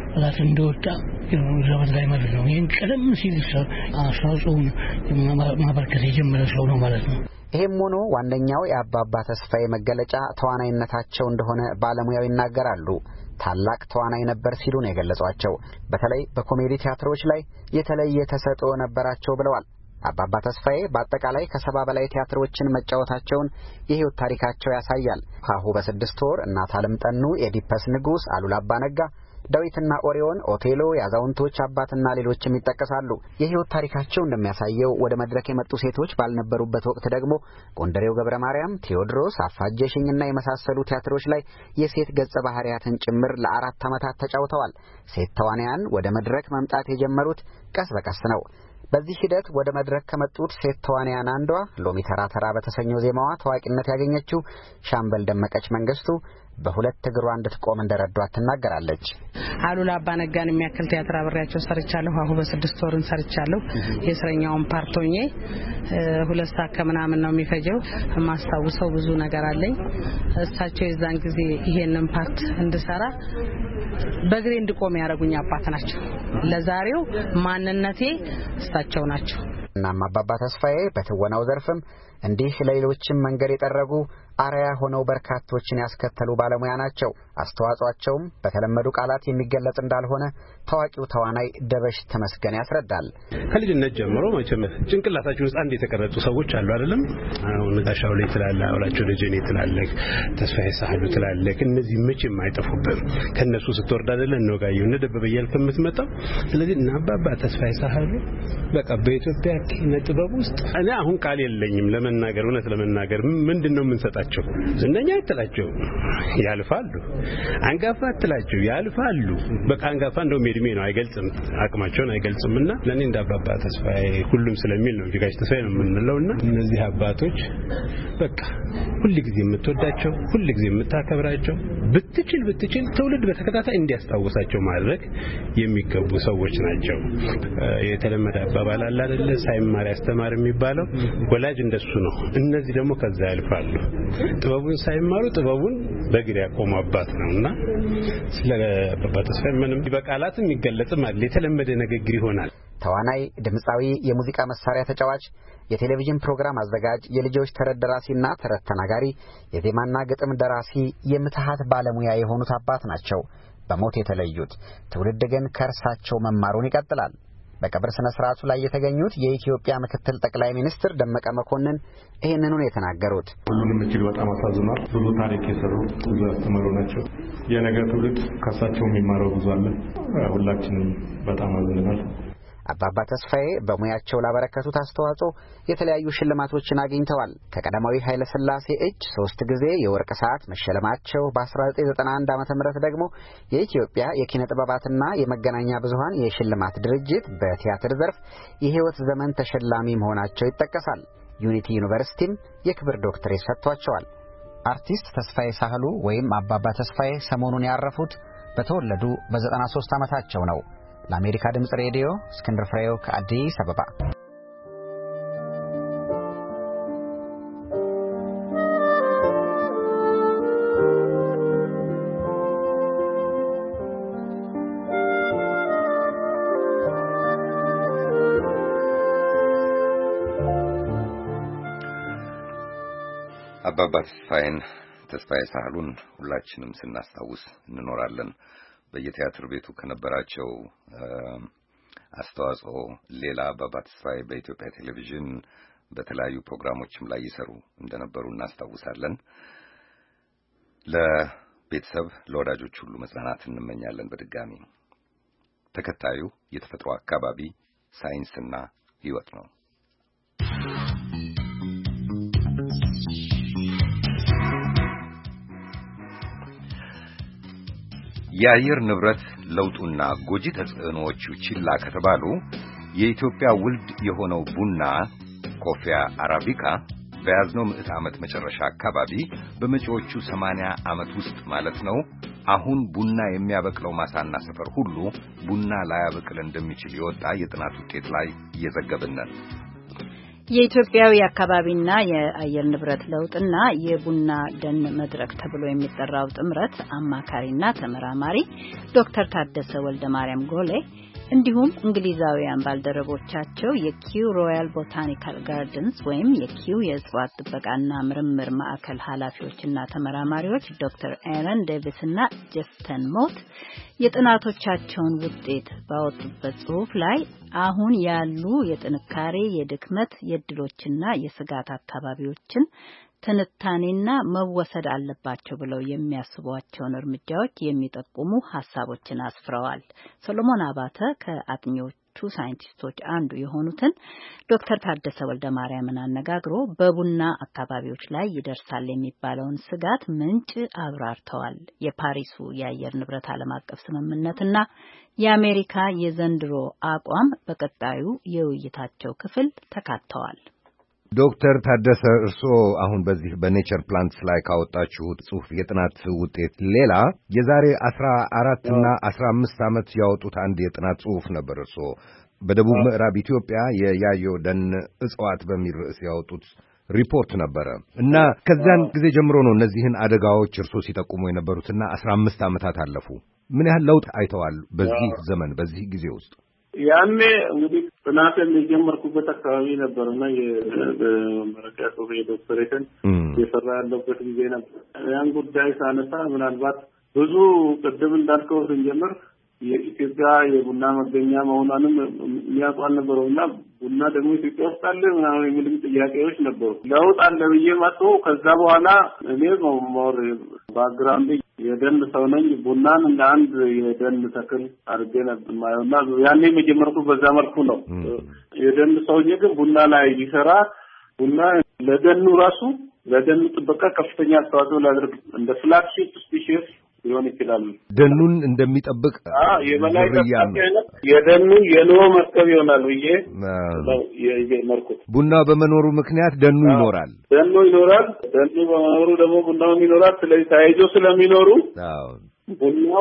ዘመን ላይ ማለት ነው። ይሄን ቀደም ሲል አስተዋጽኦውን ማበርከት የጀመረ ሰው ነው ማለት ነው። ይሄም ሆኖ ዋነኛው የአባባ ተስፋዬ መገለጫ ተዋናይነታቸው እንደሆነ ባለሙያው ይናገራሉ። ታላቅ ተዋናይ ነበር ሲሉ ነው የገለጿቸው። በተለይ በኮሜዲ ቲያትሮች ላይ የተለየ ተሰጥኦ ነበራቸው ብለዋል። አባባ ተስፋዬ በአጠቃላይ ከ70 በላይ ቲያትሮችን መጫወታቸውን የህይወት ታሪካቸው ያሳያል። ሀሁ በ6 ወር፣ እናት ዓለም ጠኑ፣ ኤዲፐስ ንጉስ፣ አሉላ አባ ነጋ፣ ዳዊትና ኦሪዮን፣ ኦቴሎ፣ የአዛውንቶች አባትና ሌሎችም ይጠቀሳሉ። የህይወት ታሪካቸው እንደሚያሳየው ወደ መድረክ የመጡ ሴቶች ባልነበሩበት ወቅት ደግሞ ጎንደሬው ገብረ ማርያም፣ ቴዎድሮስ፣ አፋጀሽኝና የመሳሰሉ ቲያትሮች ላይ የሴት ገጸ ባህሪያትን ጭምር ለ4 ዓመታት ተጫውተዋል። ሴት ተዋናያን ወደ መድረክ መምጣት የጀመሩት ቀስ በቀስ ነው። በዚህ ሂደት ወደ መድረክ ከመጡት ሴት ተዋናያን አንዷ ሎሚ ተራ ተራ በተሰኘው ዜማዋ ታዋቂነት ያገኘችው ሻምበል ደመቀች መንግስቱ በሁለት እግሯ እንድትቆም እንደረዷት ትናገራለች። አሉላ አባ ነጋን የሚያክል ቲያትር አብሬያቸው ሰርቻለሁ። አሁ በ6 ወር ሰርቻለሁ። የእስረኛውን ፓርቶኜ 2 ሰዓት ከምናምን ነው የሚፈጀው። የማስታውሰው ብዙ ነገር አለኝ። እሳቸው የዛን ጊዜ ይሄንን ፓርት እንድሰራ በእግሬ እንድቆም ያደረጉኝ አባት ናቸው። ለዛሬው ማንነቴ እሳቸው ናቸው። እናም አባባ ተስፋዬ በትወናው ዘርፍም እንዲህ ለሌሎችም መንገድ የጠረጉ አርአያ ሆነው በርካቶችን ያስከተሉ ባለሙያ ናቸው። አስተዋጽኦአቸውም በተለመዱ ቃላት የሚገለጽ እንዳልሆነ ታዋቂው ተዋናይ ደበሽ ተመስገን ያስረዳል። ከልጅነት ጀምሮ መቼም ጭንቅላታችን ውስጥ አንድ የተቀረጹ ሰዎች አሉ አይደለም? አሁን ጋሻው ላይ ትላለ፣ አውላቸው ደጀኔ ትላለህ፣ ተስፋዬ ሳህሉ ትላለህ። እነዚህ መቼም አይጠፉብም። ከነሱ ስትወርድ አይደለም ነው ጋየው እነ ደበበ እያልክ የምትመጣው። ስለዚህ እና አባባ ተስፋዬ ሳህሉ በቃ በኢትዮጵያ ኪነ ጥበብ ውስጥ እኔ አሁን ቃል የለኝም ለመናገር እውነት ለመናገር ምንድነው የምንሰጣቸው? ዝነኛ አትላቸው ያልፋሉ፣ አንጋፋ አትላቸው ያልፋሉ። በቃ አንጋፋ እንደው ሜድሜ ነው አይገልጽም፣ አቅማቸውን አይገልጽምና ለኔ እንደ አባባ ተስፋዬ ሁሉም ስለሚል ነው ጋሽ ተስፋዬ ነው የምንለውና እነዚህ አባቶች በቃ ሁሉ ጊዜ የምትወዳቸው ሁሉ ጊዜ የምታከብራቸው ብትችል ትውልድ በተከታታይ እንዲያስታውሳቸው ማድረግ የሚገቡ ሰዎች ናቸው። የተለመደ አባባል አለ አይደል? ሳይማር ያስተማር የሚባለው ወላጅ እንደሱ ነው። እነዚህ ደግሞ ከዛ ያልፋሉ። ጥበቡን ሳይማሩ ጥበቡን በግድ ያቆሙ አባት ነውና ስለ አባባ ተስፋዬ ምንም በቃላትም ይገለጽም አይደል? የተለመደ ንግግር ይሆናል። ተዋናይ፣ ድምጻዊ፣ የሙዚቃ መሳሪያ ተጫዋች፣ የቴሌቪዥን ፕሮግራም አዘጋጅ፣ የልጆች ተረት ደራሲና ተረት ተናጋሪ፣ የዜማና ግጥም ደራሲ፣ የምትሃት ባለሙያ የሆኑት አባት ናቸው በሞት የተለዩት። ትውልድ ግን ከእርሳቸው መማሩን ይቀጥላል። በቀብር ስነ ስርዓቱ ላይ የተገኙት የኢትዮጵያ ምክትል ጠቅላይ ሚኒስትር ደመቀ መኮንን ይህንኑ የተናገሩት ሁሉንም እጅግ በጣም አሳዝኗል። ብዙ ታሪክ የሰሩ ብዙ ያስተማሩ ናቸው። የነገ ትውልድ ከእሳቸው የሚማረው ብዙ አለ። ሁላችንም በጣም አዝነናል። አባባ ተስፋዬ በሙያቸው ላበረከቱት አስተዋጽኦ የተለያዩ ሽልማቶችን አግኝተዋል። ከቀዳማዊ ኃይለ ሥላሴ እጅ 3 ጊዜ የወርቅ ሰዓት መሸለማቸው፣ በ1991 ዓ.ም ደግሞ የኢትዮጵያ የኪነ ጥበባትና የመገናኛ ብዙሃን የሽልማት ድርጅት በቲያትር ዘርፍ የሕይወት ዘመን ተሸላሚ መሆናቸው ይጠቀሳል። ዩኒቲ ዩኒቨርሲቲም የክብር ዶክትሬት ሰጥቷቸዋል። አርቲስት ተስፋዬ ሳህሉ ወይም አባባ ተስፋዬ ሰሞኑን ያረፉት በተወለዱ በ93 ዓመታቸው ነው። ለአሜሪካ ድምፅ ሬዲዮ እስክንድር ፍሬው ከአዲስ አበባ። አባባ ተስፋዬ ሳህሉን ሁላችንም ስናስታውስ እንኖራለን። በየቲያትር ቤቱ ከነበራቸው አስተዋጽኦ ሌላ አባባ ተስፋዬ በኢትዮጵያ ቴሌቪዥን በተለያዩ ፕሮግራሞችም ላይ ይሰሩ እንደነበሩ እናስታውሳለን። ለቤተሰብ ለወዳጆች ሁሉ መጽናናት እንመኛለን። በድጋሚ ተከታዩ የተፈጥሮ አካባቢ ሳይንስና ሕይወት ነው። የአየር ንብረት ለውጡና ጎጂ ተጽዕኖዎቹ ችላ ከተባሉ የኢትዮጵያ ውልድ የሆነው ቡና ኮፊያ አራቢካ በያዝነው ምዕተ ዓመት መጨረሻ አካባቢ በመጪዎቹ 80 ዓመት ውስጥ ማለት ነው አሁን ቡና የሚያበቅለው ማሳና ሰፈር ሁሉ ቡና ላያበቅል እንደሚችል የወጣ የጥናት ውጤት ላይ እየዘገብን ነን። የኢትዮጵያዊ አካባቢና የአየር ንብረት ለውጥና የቡና ደን መድረክ ተብሎ የሚጠራው ጥምረት አማካሪና ተመራማሪ ዶክተር ታደሰ ወልደማርያም ጎሌ እንዲሁም እንግሊዛውያን ባልደረቦቻቸው የኪው ሮያል ቦታኒካል ጋርደንስ ወይም የኪው የእጽዋት ጥበቃና ምርምር ማዕከል ኃላፊዎችና ተመራማሪዎች ዶክተር ኤረን ዴቪስና ጀስተን ሞት የጥናቶቻቸውን ውጤት ባወጡበት ጽሑፍ ላይ አሁን ያሉ የጥንካሬ፣ የድክመት፣ የድሎችና የስጋት አካባቢዎችን ትንታኔና መወሰድ አለባቸው ብለው የሚያስቧቸውን እርምጃዎች የሚጠቁሙ ሐሳቦችን አስፍረዋል። ሰሎሞን አባተ ከአጥኚዎቹ ሳይንቲስቶች አንዱ የሆኑትን ዶክተር ታደሰ ወልደማርያምን አነጋግሮ በቡና አካባቢዎች ላይ ይደርሳል የሚባለውን ስጋት ምንጭ አብራርተዋል። የፓሪሱ የአየር ንብረት ዓለም አቀፍ ስምምነትና የአሜሪካ የዘንድሮ አቋም በቀጣዩ የውይይታቸው ክፍል ተካተዋል። ዶክተር ታደሰ እርስዎ አሁን በዚህ በኔቸር ፕላንትስ ላይ ካወጣችሁት ጽሑፍ የጥናት ውጤት ሌላ የዛሬ 14 እና 15 ዓመት ያወጡት አንድ የጥናት ጽሑፍ ነበር። እርስዎ በደቡብ ምዕራብ ኢትዮጵያ የያዮ ደን እጽዋት በሚል ርዕስ ያወጡት ሪፖርት ነበረ እና ከዚያን ጊዜ ጀምሮ ነው እነዚህን አደጋዎች እርስዎ ሲጠቁሙ የነበሩትና 15 ዓመታት አለፉ። ምን ያህል ለውጥ አይተዋል በዚህ ዘመን በዚህ ጊዜ ውስጥ? ያኔ እንግዲህ ጥናትን የጀመርኩበት አካባቢ ነበርና የመረጃ ጽሑፍ የዶክተሬትን የሰራ ያለበት ጊዜ ነበር። ያን ጉዳይ ሳነሳ ምናልባት ብዙ ቅድም እንዳልከው ስንጀምር የኢትዮጵያ የቡና መገኛ መሆኗንም የሚያውቁ አልነበረውና ቡና ደግሞ ኢትዮጵያ ውስጥ አለ ምናምን የሚልም ጥያቄዎች ነበሩ። ለውጥ አለ ብዬ መጥቶ ከዛ በኋላ እኔ ሞር ባክግራውንድ የደን ሰው ነኝ። ቡናን እንደ አንድ የደን ተክል አድርጌ ነበር ማየውና ያኔ የጀመርኩት በዛ መልኩ ነው። የደን ሰውዬ ግን ቡና ላይ ሊሰራ ቡና ለደኑ ራሱ ለደኑ ጥበቃ ከፍተኛ አስተዋጽኦ ሊያደርግ እንደ ፍላግሺፕ ስፒሺስ ሊሆን ይችላል። ደኑን እንደሚጠብቅ የበላይ ጠባቂ የደኑ የኖህ መርከብ ይሆናል ብዬ ነው የጀመርኩት። ቡና በመኖሩ ምክንያት ደኑ ይኖራል። ደኑ በመኖሩ ደግሞ ቡናውም ይኖራል። ስለዚህ ተያይዞ ስለሚኖሩ ቡናው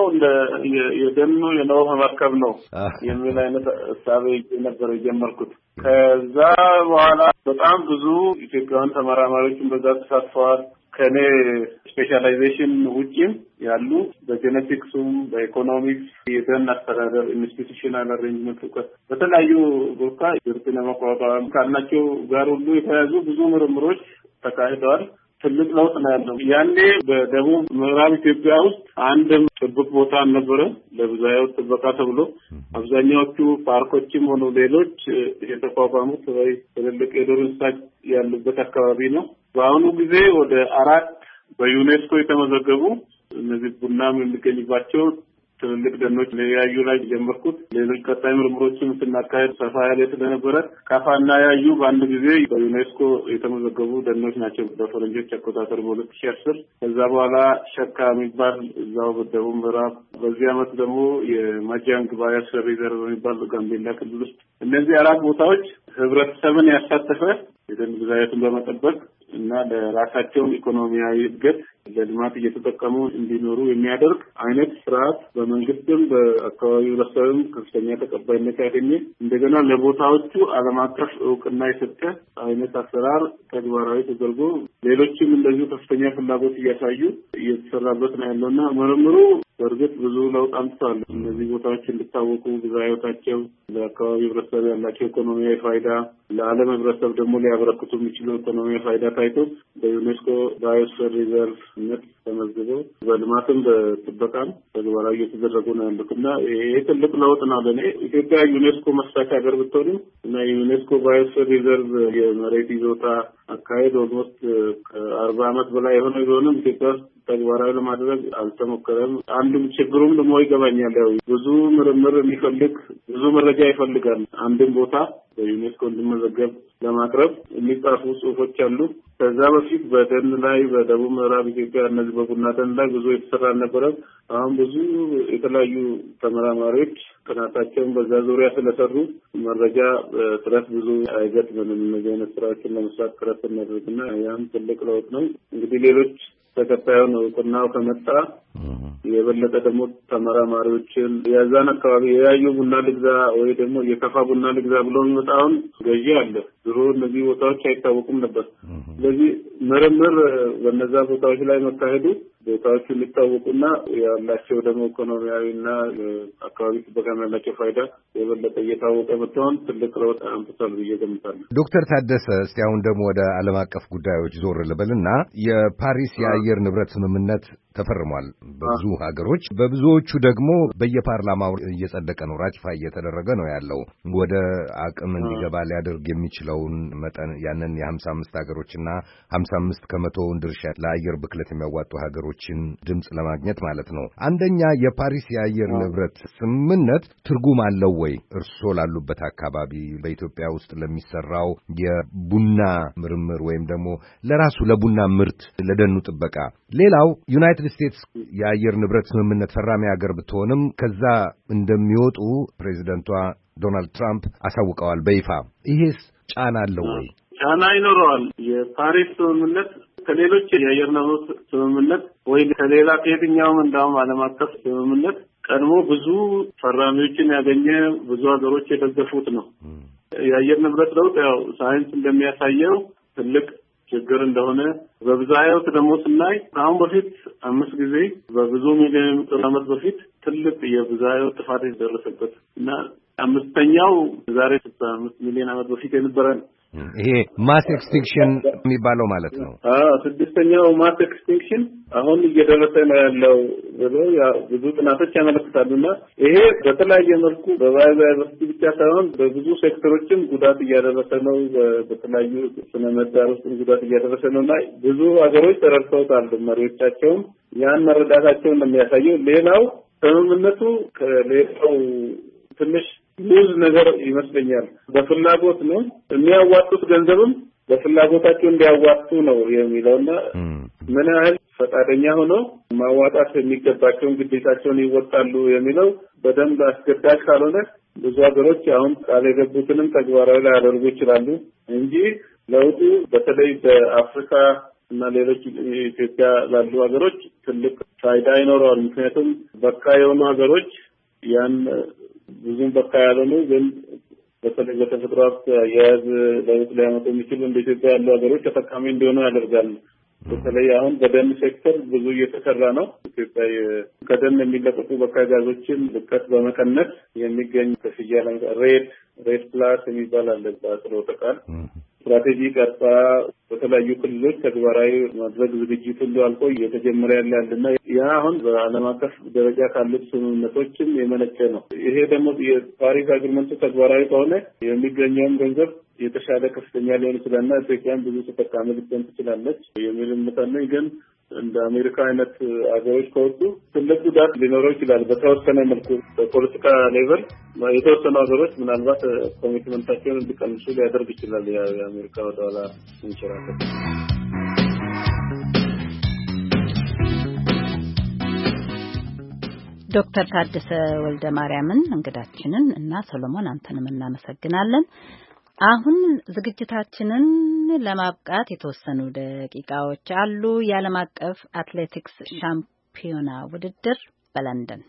የደኑ የኖህ መርከብ ነው የሚል አይነት እሳቤ ነበር የጀመርኩት። ከዛ በኋላ በጣም ብዙ ኢትዮጵያውያን ተመራማሪዎችን በዛ ተሳትፈዋል። ከኔ ስፔሻላይዜሽን ውጪም ያሉ በጄኔቲክሱም በኢኮኖሚክስ የደን አስተዳደር ኢንስቲትዩሽናል አሬንጅመንት እውቀት በተለያዩ ቦታ ድርቅን ለመቋቋም ካላቸው ጋር ሁሉ የተያዙ ብዙ ምርምሮች ተካሂደዋል። ትልቅ ለውጥ ነው ያለው። ያኔ በደቡብ ምዕራብ ኢትዮጵያ ውስጥ አንድም ጥብቅ ቦታ አልነበረ ለብዝሃ ሕይወት ጥበቃ ተብሎ አብዛኛዎቹ ፓርኮችም ሆኑ ሌሎች የተቋቋሙት ወይ ትልልቅ የዱር እንስሳት ያሉበት አካባቢ ነው። በአሁኑ ጊዜ ወደ 4 በዩኔስኮ የተመዘገቡ እነዚህ ቡናም የሚገኝባቸው ትልልቅ ደኖች ለያዩ ላይ ጀመርኩት። ሌሎች ቀጣይ ምርምሮችም ስናካሄድ ሰፋ ያለ ስለነበረ ካፋና ያዩ በአንድ ጊዜ በዩኔስኮ የተመዘገቡ ደኖች ናቸው በፈረንጆች አቆጣጠር በ2010። ከዛ በኋላ ሸካ የሚባል እዛው በደቡብ ምዕራብ፣ በዚህ ዓመት ደግሞ የማጃንግ ባዮስፌር ሪዘርቭ የሚባል ጋምቤላ ክልል ውስጥ እነዚህ 4 ቦታዎች ህብረተሰብን ያሳተፈ የደን ብዛትን በመጠበቅ እና ለራሳቸው ኢኮኖሚያዊ እድገት ለልማት እየተጠቀሙ እንዲኖሩ የሚያደርግ አይነት ስርዓት በመንግስትም በአካባቢው ህብረተሰብም ከፍተኛ ተቀባይነት ያገኘ እንደገና ለቦታዎቹ ዓለም አቀፍ እውቅና የሰጠ አይነት አሰራር ተግባራዊ ተደርጎ ሌሎችም እንደዚሁ ከፍተኛ ፍላጎት እያሳዩ እየተሰራበት ነው ያለውና ምርምሩ በእርግጥ ብዙ ለውጥ አምጥቷል። እነዚህ ቦታዎች እንዲታወቁ ብዝሃነታቸው ለአካባቢው ህብረተሰብ ያላቸው ኢኮኖሚያዊ ፋይዳ ለዓለም ህብረተሰብ ደግሞ ሊያበረክቱ የሚችሉ ኢኮኖሚያዊ ፋይዳ ታይቶ በዩኔስኮ ባዮስፌር ሪዘርቭነት ተመዝግበው በልማትም በጥበቃም ተግባራዊ እየተደረጉ ነው ያሉትና ይሄ ትልቅ ለውጥ ነው ለኔ። ኢትዮጵያ ዩኔስኮ መስራች ሀገር ብትሆንም እና የዩኔስኮ ባዮስፌር ሪዘርቭ የመሬት ይዞታ አካሄድ ኦልሞስት ከ40 ዓመት በላይ የሆነ ቢሆንም ኢትዮጵያ ውስጥ ተግባራዊ ለማድረግ አልተሞከረም። አንዱም ችግሩም ደግሞ ይገባኛል። ያው ብዙ ምርምር የሚፈልግ ብዙ መረጃ ይፈልጋል። አንድም ቦታ በዩኔስኮ እንዲመዘገብ ለማቅረብ የሚጻፉ ጽሁፎች አሉ። ከዛ በፊት በደን ላይ በደቡብ ምዕራብ ኢትዮጵያ እነዚህ በቡና ደን ላይ ብዙ የተሰራ አልነበረም። አሁን ብዙ የተለያዩ ተመራማሪዎች ጥናታቸውን በዛ ዙሪያ ስለሰሩ መረጃ ጥረት ብዙ አይገጥምንም። እነዚህ አይነት ስራዎችን ለመስራት ጥረት እናደርግና ያም ትልቅ ለውጥ ነው። እንግዲህ ሌሎች ተከታዩን እውቅናው ከመጣ የበለጠ ደግሞ ተመራማሪዎችን የዛን አካባቢ የያዩ ቡና ልግዛ ወይ ደግሞ የከፋ ቡና ልግዛ ብሎ የሚመጣውን ገዢ አለ። ድሮ እነዚህ ቦታዎች አይታወቁም ነበር። ስለዚህ ምርምር በነዛ ቦታዎች ላይ መካሄዱ ቦታዎቹ ሊታወቁና ያላቸው ደግሞ ኢኮኖሚያዊና አካባቢ ጥበቃ ያላቸው ፋይዳ የበለጠ እየታወቀ መጥቷል። ትልቅ ለውጥ አምጥቷል ብዬ ገምታለሁ። ዶክተር ታደሰ እስቲ አሁን ደግሞ ወደ ዓለም አቀፍ ጉዳዮች ዞር ልበልና የፓሪስ የአየር ንብረት ስምምነት ተፈርሟል በብዙ ሀገሮች። በብዙዎቹ ደግሞ በየፓርላማው እየጸደቀ ነው፣ ራቲፋይ እየተደረገ ነው ያለው። ወደ አቅም እንዲገባ ሊያደርግ የሚችለውን መጠን ያንን የ55 ሀገሮችና 55 ከመቶውን ድርሻ ለአየር ብክለት የሚያዋጡ ሀገሮችን ድምጽ ለማግኘት ማለት ነው። አንደኛ የፓሪስ የአየር ንብረት ስምምነት ትርጉም አለው ወይ እርስዎ ላሉበት አካባቢ በኢትዮጵያ ውስጥ ለሚሰራው የቡና ምርምር ወይም ደግሞ ለራሱ ለቡና ምርት ለደኑ ጥበቃ? ሌላው ዩናይትድ ስቴትስ የአየር ንብረት ስምምነት ፈራሚ ሀገር ብትሆንም ከዛ እንደሚወጡ ፕሬዚደንቷ ዶናልድ ትራምፕ አሳውቀዋል በይፋ። ይሄስ ጫና አለው ወይ? ጫና ይኖረዋል። የፓሪስ ስምምነት ከሌሎች የአየር ንብረት ስምምነት ወይ ከሌላ ከየትኛውም እንዳውም ዓለም አቀፍ ስምምነት ቀድሞ ብዙ ፈራሚዎችን ያገኘ ብዙ ሀገሮች የደገፉት ነው። የአየር ንብረት ለውጥ ያው ሳይንስ እንደሚያሳየው ትልቅ ችግር እንደሆነ በብዝሃ ሕይወት ደግሞ ስናይ አሁን በፊት 5 ጊዜ በብዙ ሚሊዮን ዓመት በፊት ትልቅ የብዝሃ ሕይወት ጥፋት የደረሰበት እና 5ኛው ዛሬ 65 ሚሊዮን ዓመት በፊት የነበረ ይሄ ማስ ኤክስቲንክሽን የሚባለው ማለት ነው። 6ኛው ማስ ኤክስቲንክሽን አሁን እየደረሰ ነው ያለው ብሎ ብዙ ጥናቶች ያመለክታሉና ይሄ በተለያየ መልኩ በባዮዳይቨርሲቲ ብቻ ሳይሆን በብዙ ሴክተሮችም ጉዳት እያደረሰ ነው። በተለያዩ ስነ ምህዳር ውስጥ ጉዳት እያደረሰ ነውና ብዙ ሀገሮች ተረድተውታል። መሪዎቻቸውም ያን መረዳታቸውን ነው የሚያሳየው። ሌላው ስምምነቱ ከሌላው ትንሽ ብዙ ነገር ይመስለኛል በፍላጎት ነው የሚያዋጡት፣ ገንዘብም በፍላጎታቸው እንዲያዋጡ ነው የሚለውና ምን ያህል ፈቃደኛ ሆነው ማዋጣት የሚገባቸውን ግዴታቸውን ይወጣሉ የሚለው በደንብ አስገዳጅ ካልሆነ ብዙ ሀገሮች አሁን ቃል የገቡትንም ተግባራዊ ላያደርጉ ይችላሉ እንጂ ለውጡ በተለይ በአፍሪካ እና ሌሎች ኢትዮጵያ ላሉ ሀገሮች ትልቅ ፋይዳ ይኖረዋል። ምክንያቱም በቃ የሆኑ ሀገሮች ያን ብዙም በቃ ያልሆኑ ግን በተለይ በተፈጥሮ ሀብት አያያዝ ለውጥ ሊያመጡ የሚችሉ እንደ ኢትዮጵያ ያሉ ሀገሮች ተጠቃሚ እንዲሆኑ ያደርጋሉ። በተለይ አሁን በደን ሴክተር ብዙ እየተሰራ ነው። ኢትዮጵያ ከደን የሚለቀቁ በካይ ጋዞችን ልቀት በመቀነስ የሚገኝ ክፍያ ሬድ ፕላስ የሚባል አለ በአጽሮተ ቃል ስትራቴጂ ቀርጻ በተለያዩ ክልሎች ተግባራዊ ማድረግ ዝግጅት ሁሉ አልቆ እየተጀመረ ያለና ያ አሁን በዓለም አቀፍ ደረጃ ካሉት ስምምነቶችም የመነጨ ነው። ይሄ ደግሞ የፓሪስ አግሪመንቱ ተግባራዊ ከሆነ የሚገኘውም ገንዘብ የተሻለ ከፍተኛ ሊሆን ይችላልና ኢትዮጵያን ብዙ ተጠቃሚ ልትሆን ትችላለች የሚል እምነት አለኝ። ግን እንደ አሜሪካ አይነት አገሮች ከወጡ ትልቅ ጉዳት ሊኖረው ይችላል። በተወሰነ መልኩ በፖለቲካ ሌቨል የተወሰኑ ሀገሮች ምናልባት ኮሚትመንታቸውን እንዲቀንሱ ሊያደርግ ይችላል። የአሜሪካ ወደ ኋላ እንችላለን። ዶክተር ታደሰ ወልደ ማርያምን እንግዳችንን እና ሰሎሞን አንተንም እናመሰግናለን። አሁን ዝግጅታችንን ለማብቃት የተወሰኑ ደቂቃዎች አሉ። የዓለም አቀፍ አትሌቲክስ ሻምፒዮና ውድድር በለንደን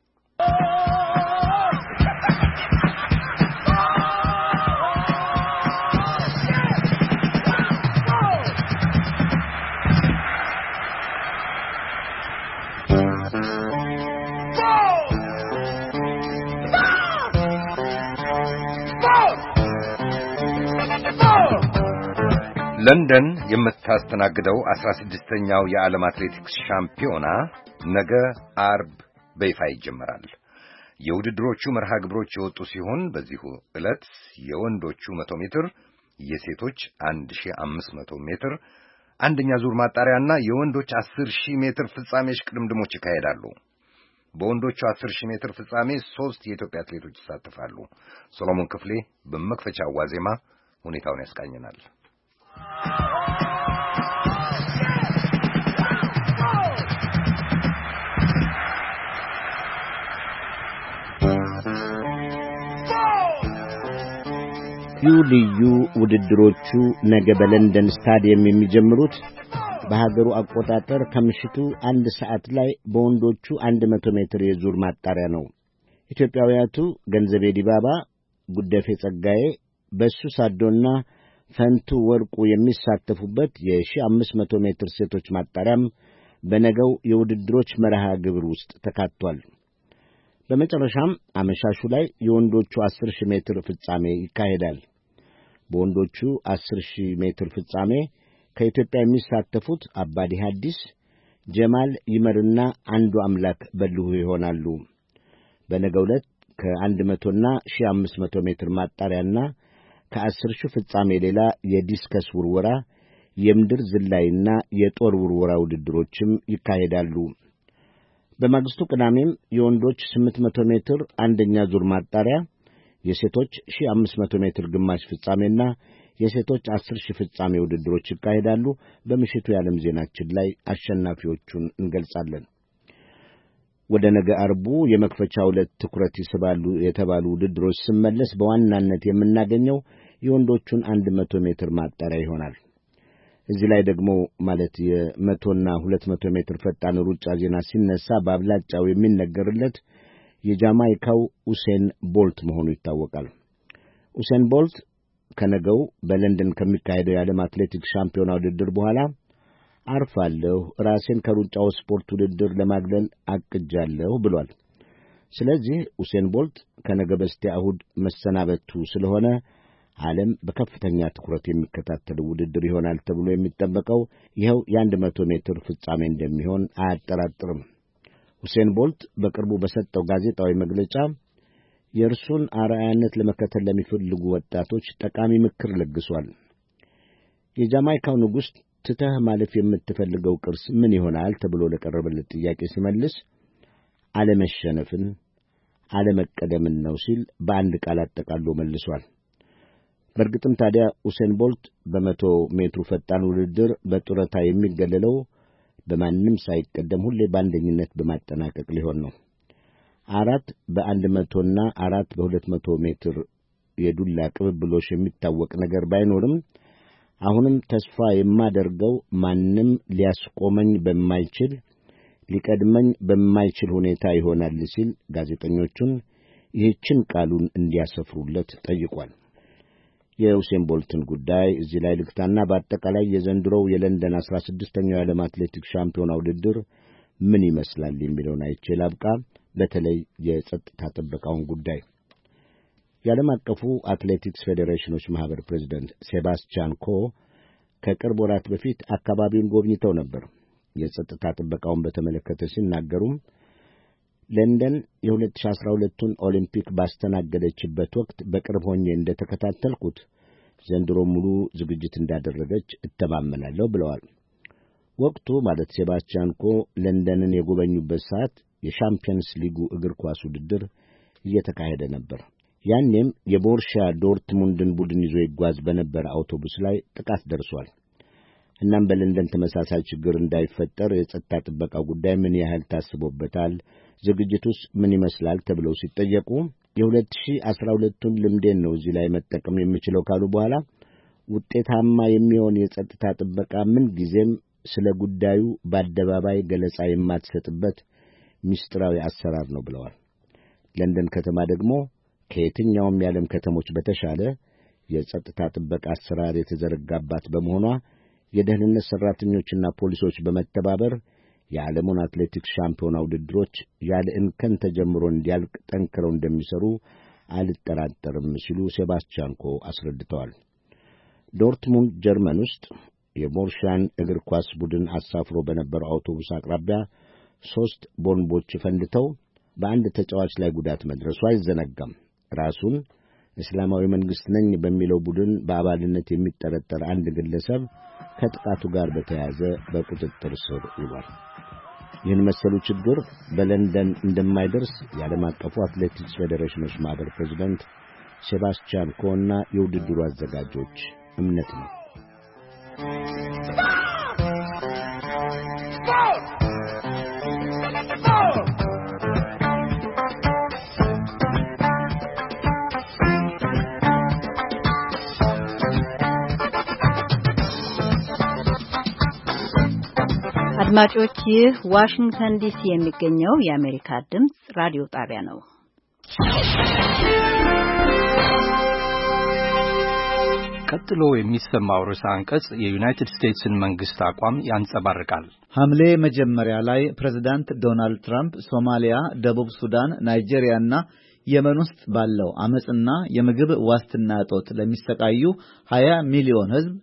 ለንደን የምታስተናግደው 16ኛው የዓለም አትሌቲክስ ሻምፒዮና ነገ አርብ በይፋ ይጀምራል። የውድድሮቹ መርሃ ግብሮች የወጡ ሲሆን በዚሁ ዕለት የወንዶቹ 100 ሜትር፣ የሴቶች 1500 ሜትር አንደኛ ዙር ማጣሪያና የወንዶች 10000 ሜትር ፍጻሜ ሽቅድምድሞች ይካሄዳሉ። በወንዶቹ 10000 ሜትር ፍጻሜ 3 የኢትዮጵያ አትሌቶች ይሳተፋሉ። ሰሎሞን ክፍሌ በመክፈቻው ዋዜማ ሁኔታውን ያስቃኘናል። ልዩ ውድድሮቹ ነገ በለንደን ስታዲየም የሚጀምሩት በሀገሩ አቆጣጠር ከምሽቱ 1 ሰዓት ላይ በወንዶቹ 100 ሜትር የዙር ማጣሪያ ነው። ኢትዮጵያውያቱ ገንዘቤ ዲባባ፣ ጉደፌ ጸጋዬ፣ በሱ ሳዶና ፈንቱ ወርቁ የሚሳተፉበት የ1500 ሜትር ሴቶች ማጣሪያም በነገው የውድድሮች መርሃ ግብር ውስጥ ተካቷል። በመጨረሻም አመሻሹ ላይ የወንዶቹ 10000 ሜትር ፍጻሜ ይካሄዳል። በወንዶቹ 10000 ሜትር ፍጻሜ ከኢትዮጵያ የሚሳተፉት አባዲ ሐዲስ፣ ጀማል ይመርና አንዱ አምላክ በልሁ ይሆናሉ። በነገው ዕለት ከ100ና 1500 ሜትር ማጣሪያና ከ10000 ፍጻሜ ሌላ የዲስከስ ውርወራ፣ የምድር ዝላይና የጦር ውርወራ ውድድሮችም ይካሄዳሉ። በማግስቱ ቅዳሜም የወንዶች 800 ሜትር አንደኛ ዙር ማጣሪያ፣ የሴቶች 1500 ሜትር ግማሽ ፍጻሜና የሴቶች 10000 ፍጻሜ ውድድሮች ይካሄዳሉ። በምሽቱ የዓለም ዜናችን ላይ አሸናፊዎቹን እንገልጻለን። ወደ ነገ አርቡ የመክፈቻው ዕለት ትኩረት ይስባሉ የተባሉ ውድድሮች ስመለስ በዋናነት የምናገኘው የወንዶቹን 100 ሜትር ማጣሪያ ይሆናል። እዚህ ላይ ደግሞ ማለት የ100ና 200 ሜትር ፈጣን ሩጫ ዜና ሲነሳ በአብላጫው የሚነገርለት የጃማይካው ኡሴን ቦልት መሆኑ ይታወቃል። ኡሴን ቦልት ከነገው በለንደን ከሚካሄደው የዓለም አትሌቲክስ ሻምፒዮና ውድድር በኋላ አርፋለሁ፣ ራሴን ከሩጫው ስፖርት ውድድር ለማግለል አቅጃለሁ ብሏል። ስለዚህ ኡሴን ቦልት ከነገ በስቲያ እሁድ መሰናበቱ ስለሆነ ዓለም በከፍተኛ ትኩረት የሚከታተለው ውድድር ይሆናል ተብሎ የሚጠበቀው ይኸው የ100 ሜትር ፍጻሜ እንደሚሆን አያጠራጥርም። ኡሴን ቦልት በቅርቡ በሰጠው ጋዜጣዊ መግለጫ የእርሱን አርአያነት ለመከተል ለሚፈልጉ ወጣቶች ጠቃሚ ምክር ለግሷል። የጃማይካው ንጉሥ ትተህ ማለፍ የምትፈልገው ቅርስ ምን ይሆናል ተብሎ ለቀረበለት ጥያቄ ሲመልስ አለመሸነፍን፣ አለመቀደምን ነው ሲል በአንድ ቃል አጠቃሎ መልሷል። በእርግጥም ታዲያ ኡሴን ቦልት በ100 ሜትሩ ፈጣን ውድድር በጡረታ የሚገለለው በማንም ሳይቀደም ሁሌ በአንደኝነት በማጠናቀቅ ሊሆን ነው። 4 በ100ና 4 በ200 ሜትር የዱላ ቅብብሎሽ የሚታወቅ ነገር ባይኖርም አሁንም ተስፋ የማደርገው ማንም ሊያስቆመኝ በማይችል ሊቀድመኝ በማይችል ሁኔታ ይሆናል ሲል ጋዜጠኞቹን ይህችን ቃሉን እንዲያሰፍሩለት ጠይቋል። የኡሴን ቦልትን ጉዳይ እዚህ ላይ ልክታና በአጠቃላይ የዘንድሮው የለንደን 16ኛው የዓለም አትሌቲክስ ሻምፒዮና ውድድር ምን ይመስላል የሚለውን አይቼ ላብቃ። በተለይ የጸጥታ ጥበቃውን ጉዳይ የዓለም አቀፉ አትሌቲክስ ፌዴሬሽኖች ማህበር ፕሬዝዳንት ሴባስቲያን ኮ ከቅርብ ወራት በፊት አካባቢውን ጎብኝተው ነበር። የጸጥታ ጥበቃውን በተመለከተ ሲናገሩም ለንደን የ2012ቱን ኦሊምፒክ ባስተናገደችበት ወቅት በቅርብ ሆኜ እንደተከታተልኩት ዘንድሮ ሙሉ ዝግጅት እንዳደረገች እተማመናለሁ ብለዋል። ወቅቱ ማለት ሴባስቲያን ኮ ለንደንን የጎበኙበት ሰዓት የሻምፒየንስ ሊጉ እግር ኳስ ውድድር እየተካሄደ ነበር። ያኔም የቦሩሲያ ዶርትሙንድን ቡድን ይዞ ይጓዝ በነበረ አውቶቡስ ላይ ጥቃት ደርሷል። እናም በለንደን ተመሳሳይ ችግር እንዳይፈጠር የጸጥታ ጥበቃ ጉዳይ ምን ያህል ታስቦበታል? ዝግጅቱስ ምን ይመስላል? ተብለው ሲጠየቁ የ2012ቱን ልምዴን ነው እዚህ ላይ መጠቀም የምችለው ካሉ በኋላ ውጤታማ የሚሆን የጸጥታ ጥበቃ ምን ጊዜም ስለ ጉዳዩ በአደባባይ ገለጻ የማትሰጥበት ምስጢራዊ አሰራር ነው ብለዋል። ለንደን ከተማ ደግሞ ከየትኛውም የዓለም ከተሞች በተሻለ የጸጥታ ጥበቃ አሰራር የተዘረጋባት በመሆኗ የደህንነት ሠራተኞችና ፖሊሶች በመተባበር የዓለሙን አትሌቲክስ ሻምፒዮና ውድድሮች ያለ እንከን ተጀምሮ እንዲያልቅ ጠንክረው እንደሚሰሩ አልጠራጠርም ሲሉ ሴባስቲያን ኮ አስረድተዋል። ዶርትሙንድ ጀርመን ውስጥ የቦሩሲያን እግር ኳስ ቡድን አሳፍሮ በነበረው አውቶቡስ አቅራቢያ 3 ቦምቦች ፈንድተው በአንድ ተጫዋች ላይ ጉዳት መድረሱ አይዘነጋም። ራሱን እስላማዊ መንግሥት ነኝ በሚለው ቡድን በአባልነት የሚጠረጠር አንድ ግለሰብ ከጥቃቱ ጋር በተያያዘ በቁጥጥር ስር ውሏል። ይህን መሰሉ ችግር በለንደን እንደማይደርስ የዓለም አቀፉ አትሌቲክስ ፌዴሬሽኖች ማኅበር ፕሬዚደንት ሴባስቲያን ኮ እና የውድድሩ አዘጋጆች እምነት ነው። አድማጮች ይህ ዋሽንግተን ዲሲ የሚገኘው የአሜሪካ ድምጽ ራዲዮ ጣቢያ ነው። ቀጥሎ የሚሰማው ርዕሰ አንቀጽ የዩናይትድ ስቴትስን መንግስት አቋም ያንጸባርቃል። ሐምሌ መጀመሪያ ላይ ፕሬዝዳንት ዶናልድ ትራምፕ ሶማሊያ፣ ደቡብ ሱዳን፣ ናይጄሪያና የመን ውስጥ ባለው አመጽና የምግብ ዋስትና እጦት ለሚሰቃዩ 20 ሚሊዮን ሕዝብ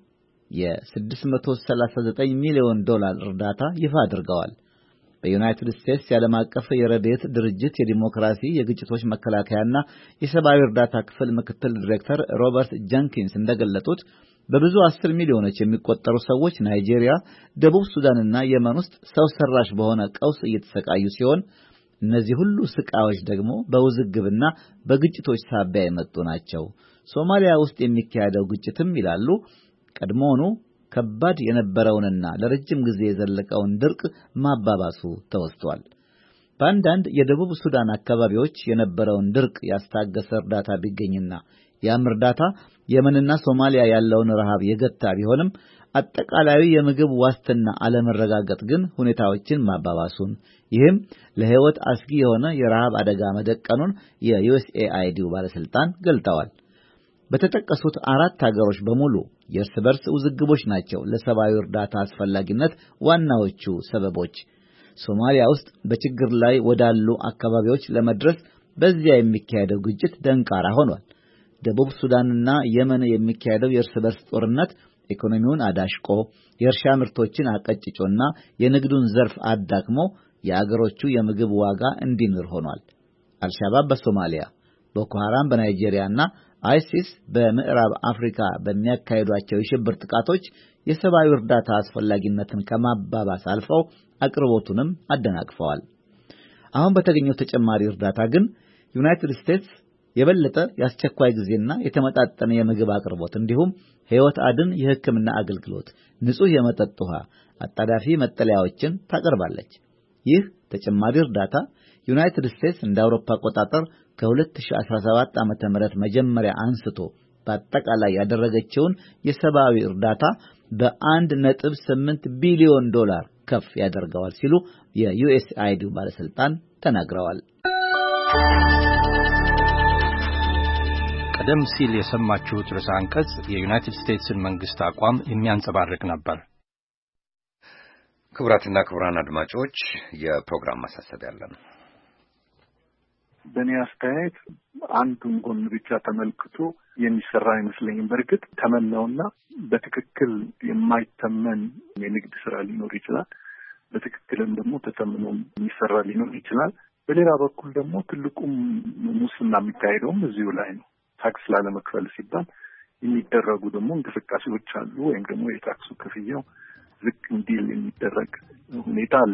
የ$639 ሚሊዮን እርዳታ ይፋ አድርገዋል። በዩናይትድ ስቴትስ የዓለም አቀፍ የረድኤት ድርጅት የዲሞክራሲ የግጭቶች መከላከያና የሰብአዊ እርዳታ ክፍል ምክትል ዲሬክተር ሮበርት ጀንኪንስ እንደገለጡት በብዙ 10 ሚሊዮኖች የሚቆጠሩ ሰዎች ናይጄሪያ፣ ደቡብ ሱዳንና የመን ውስጥ ሰው ሰራሽ በሆነ ቀውስ እየተሰቃዩ ሲሆን እነዚህ ሁሉ ስቃዮች ደግሞ በውዝግብና በግጭቶች ሳቢያ የመጡ ናቸው። ሶማሊያ ውስጥ የሚካሄደው ግጭትም ይላሉ ቀድሞውኑ ከባድ የነበረውንና ለረጅም ጊዜ የዘለቀውን ድርቅ ማባባሱ ተወስቷል። በአንዳንድ የደቡብ ሱዳን አካባቢዎች የነበረውን ድርቅ ያስታገሰ እርዳታ ቢገኝና ያም እርዳታ የመንና ሶማሊያ ያለውን ረሃብ የገታ ቢሆንም አጠቃላዩ የምግብ ዋስትና አለመረጋገጥ ግን ሁኔታዎችን ማባባሱን ይህም ለሕይወት አስጊ የሆነ የረሃብ አደጋ መደቀኑን የዩኤስኤአይዲ ባለስልጣን ገልጠዋል። በተጠቀሱት 4 ሀገሮች በሙሉ የእርስ በርስ ውዝግቦች ናቸው ለሰብአዊ እርዳታ አስፈላጊነት ዋናዎቹ ሰበቦች። ሶማሊያ ውስጥ በችግር ላይ ወዳሉ አካባቢዎች ለመድረስ በዚያ የሚካሄደው ግጭት ደንቃራ ሆኗል። ደቡብ ሱዳንና የመን የሚካሄደው የእርስ በርስ ጦርነት ኢኮኖሚውን አዳሽቆ የእርሻ ምርቶችን አቀጭጮና የንግዱን ዘርፍ አዳክሞ የአገሮቹ የምግብ ዋጋ እንዲንር ሆኗል። አልሻባብ በሶማሊያ፣ ቦኮ ሐራም በናይጄሪያና አይሲስ በምዕራብ አፍሪካ በሚያካሂዷቸው የሽብር ጥቃቶች የሰብአዊ እርዳታ አስፈላጊነትን ከማባባስ አልፈው አቅርቦቱንም አደናቅፈዋል። አሁን በተገኘው ተጨማሪ እርዳታ ግን ዩናይትድ ስቴትስ የበለጠ የአስቸኳይ ጊዜና የተመጣጠነ የምግብ አቅርቦት እንዲሁም ሕይወት አድን የሕክምና አገልግሎት፣ ንጹህ የመጠጥ ውሃ፣ አጣዳፊ መጠለያዎችን ታቀርባለች። ይህ ተጨማሪ እርዳታ ዩናይትድ ስቴትስ እንደ አውሮፓ አቆጣጠር ከ2017 ዓመተ ምህረት መጀመሪያ አንስቶ በአጠቃላይ ያደረገችውን የሰብአዊ እርዳታ በ1.8 ቢሊዮን ዶላር ከፍ ያደርገዋል ሲሉ የዩኤስአይዲ ባለስልጣን ተናግረዋል። ቀደም ሲል የሰማችሁት ርዕሰ አንቀጽ የዩናይትድ ስቴትስን መንግስት አቋም የሚያንጸባርቅ ነበር። ክቡራትና ክቡራን አድማጮች የፕሮግራም ማሳሰቢያ አለን። በእኔ አስተያየት አንዱን ጎን ብቻ ተመልክቶ የሚሰራ አይመስለኝም። በእርግጥ ተመናውና በትክክል የማይተመን የንግድ ስራ ሊኖር ይችላል። በትክክልም ደግሞ ተተምኖ የሚሰራ ሊኖር ይችላል። በሌላ በኩል ደግሞ ትልቁም ሙስና የሚካሄደውም እዚሁ ላይ ነው። ታክስ ላለመክፈል ሲባል የሚደረጉ ደግሞ እንቅስቃሴዎች አሉ። ወይም ደግሞ የታክሱ ክፍያው ዝቅ እንዲል የሚደረግ ሁኔታ አለ።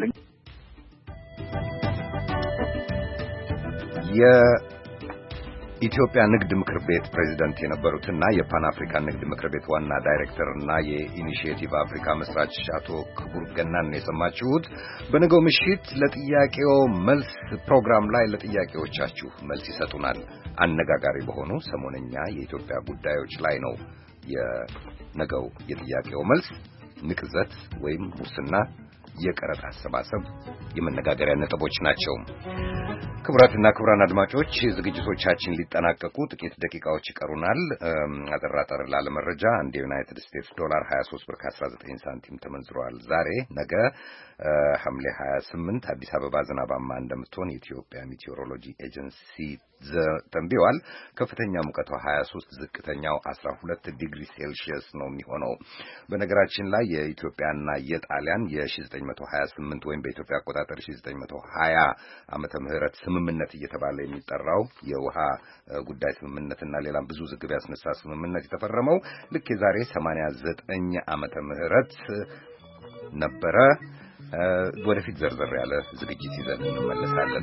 የኢትዮጵያ ንግድ ምክር ቤት ፕሬዝዳንት የነበሩትና የፓን አፍሪካ ንግድ ምክር ቤት ዋና ዳይሬክተር እና የኢኒሺዬቲቭ አፍሪካ መስራች አቶ ክቡር ገናን የሰማችሁት። በነገው ምሽት ለጥያቄው መልስ ፕሮግራም ላይ ለጥያቄዎቻችሁ መልስ ይሰጡናል። አነጋጋሪ በሆኑ ሰሞነኛ የኢትዮጵያ ጉዳዮች ላይ ነው የነገው የጥያቄው መልስ። ንቅዘት ወይም ሙስና፣ የቀረጥ አሰባሰብ የመነጋገሪያ ነጥቦች ናቸው። ክቡራትና ክቡራን አድማጮች ዝግጅቶቻችን ሊጠናቀቁ ጥቂት ደቂቃዎች ይቀሩናል። አጠራጠር ላለ መረጃ አንድ የዩናይትድ ስቴትስ ዶላር 23 ብር ከ19 ሳንቲም ተመንዝሯል። ዛሬ ነገ ሐምሌ 28 አዲስ አበባ ዝናባማ እንደምትሆን የኢትዮጵያ ሜቴዎሮሎጂ ኤጀንሲ ተንብዮአል። ከፍተኛ ሙቀቷ 23፣ ዝቅተኛው 12 ዲግሪ ሴልሺየስ ነው የሚሆነው። በነገራችን ላይ የኢትዮጵያና የጣሊያን የ1928 ወይም በኢትዮጵያ አቆጣጠር 1920 ዓመተ ምህረት ስምምነት እየተባለ የሚጠራው የውሃ ጉዳይ ስምምነትና ሌላም ብዙ ዝግብ ያስነሳ ስምምነት የተፈረመው ልክ የዛሬ 89 ዓመተ ምህረት ነበረ። ወደፊት ዘርዘር ያለ ዝግጅት ይዘን እንመለሳለን።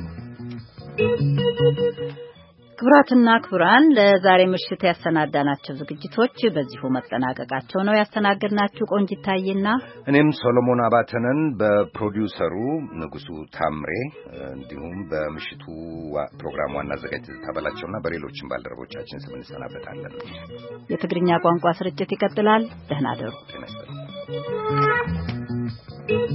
ክቡራትና ክቡራን ለዛሬ ምሽት ያሰናዳናቸው ዝግጅቶች በዚሁ መጠናቀቃቸው ነው። ያስተናገድናችሁ ቆንጂት ታዬና እኔም ሶሎሞን አባተነን። በፕሮዲውሰሩ ንጉሱ ታምሬ እንዲሁም በምሽቱ ፕሮግራም ዋና አዘጋጅ ተባላቸውና በሌሎችም ባልደረቦቻችን ስም እንሰናበታለን። የትግርኛ ቋንቋ ስርጭት ይቀጥላል። ደህና እደሩ።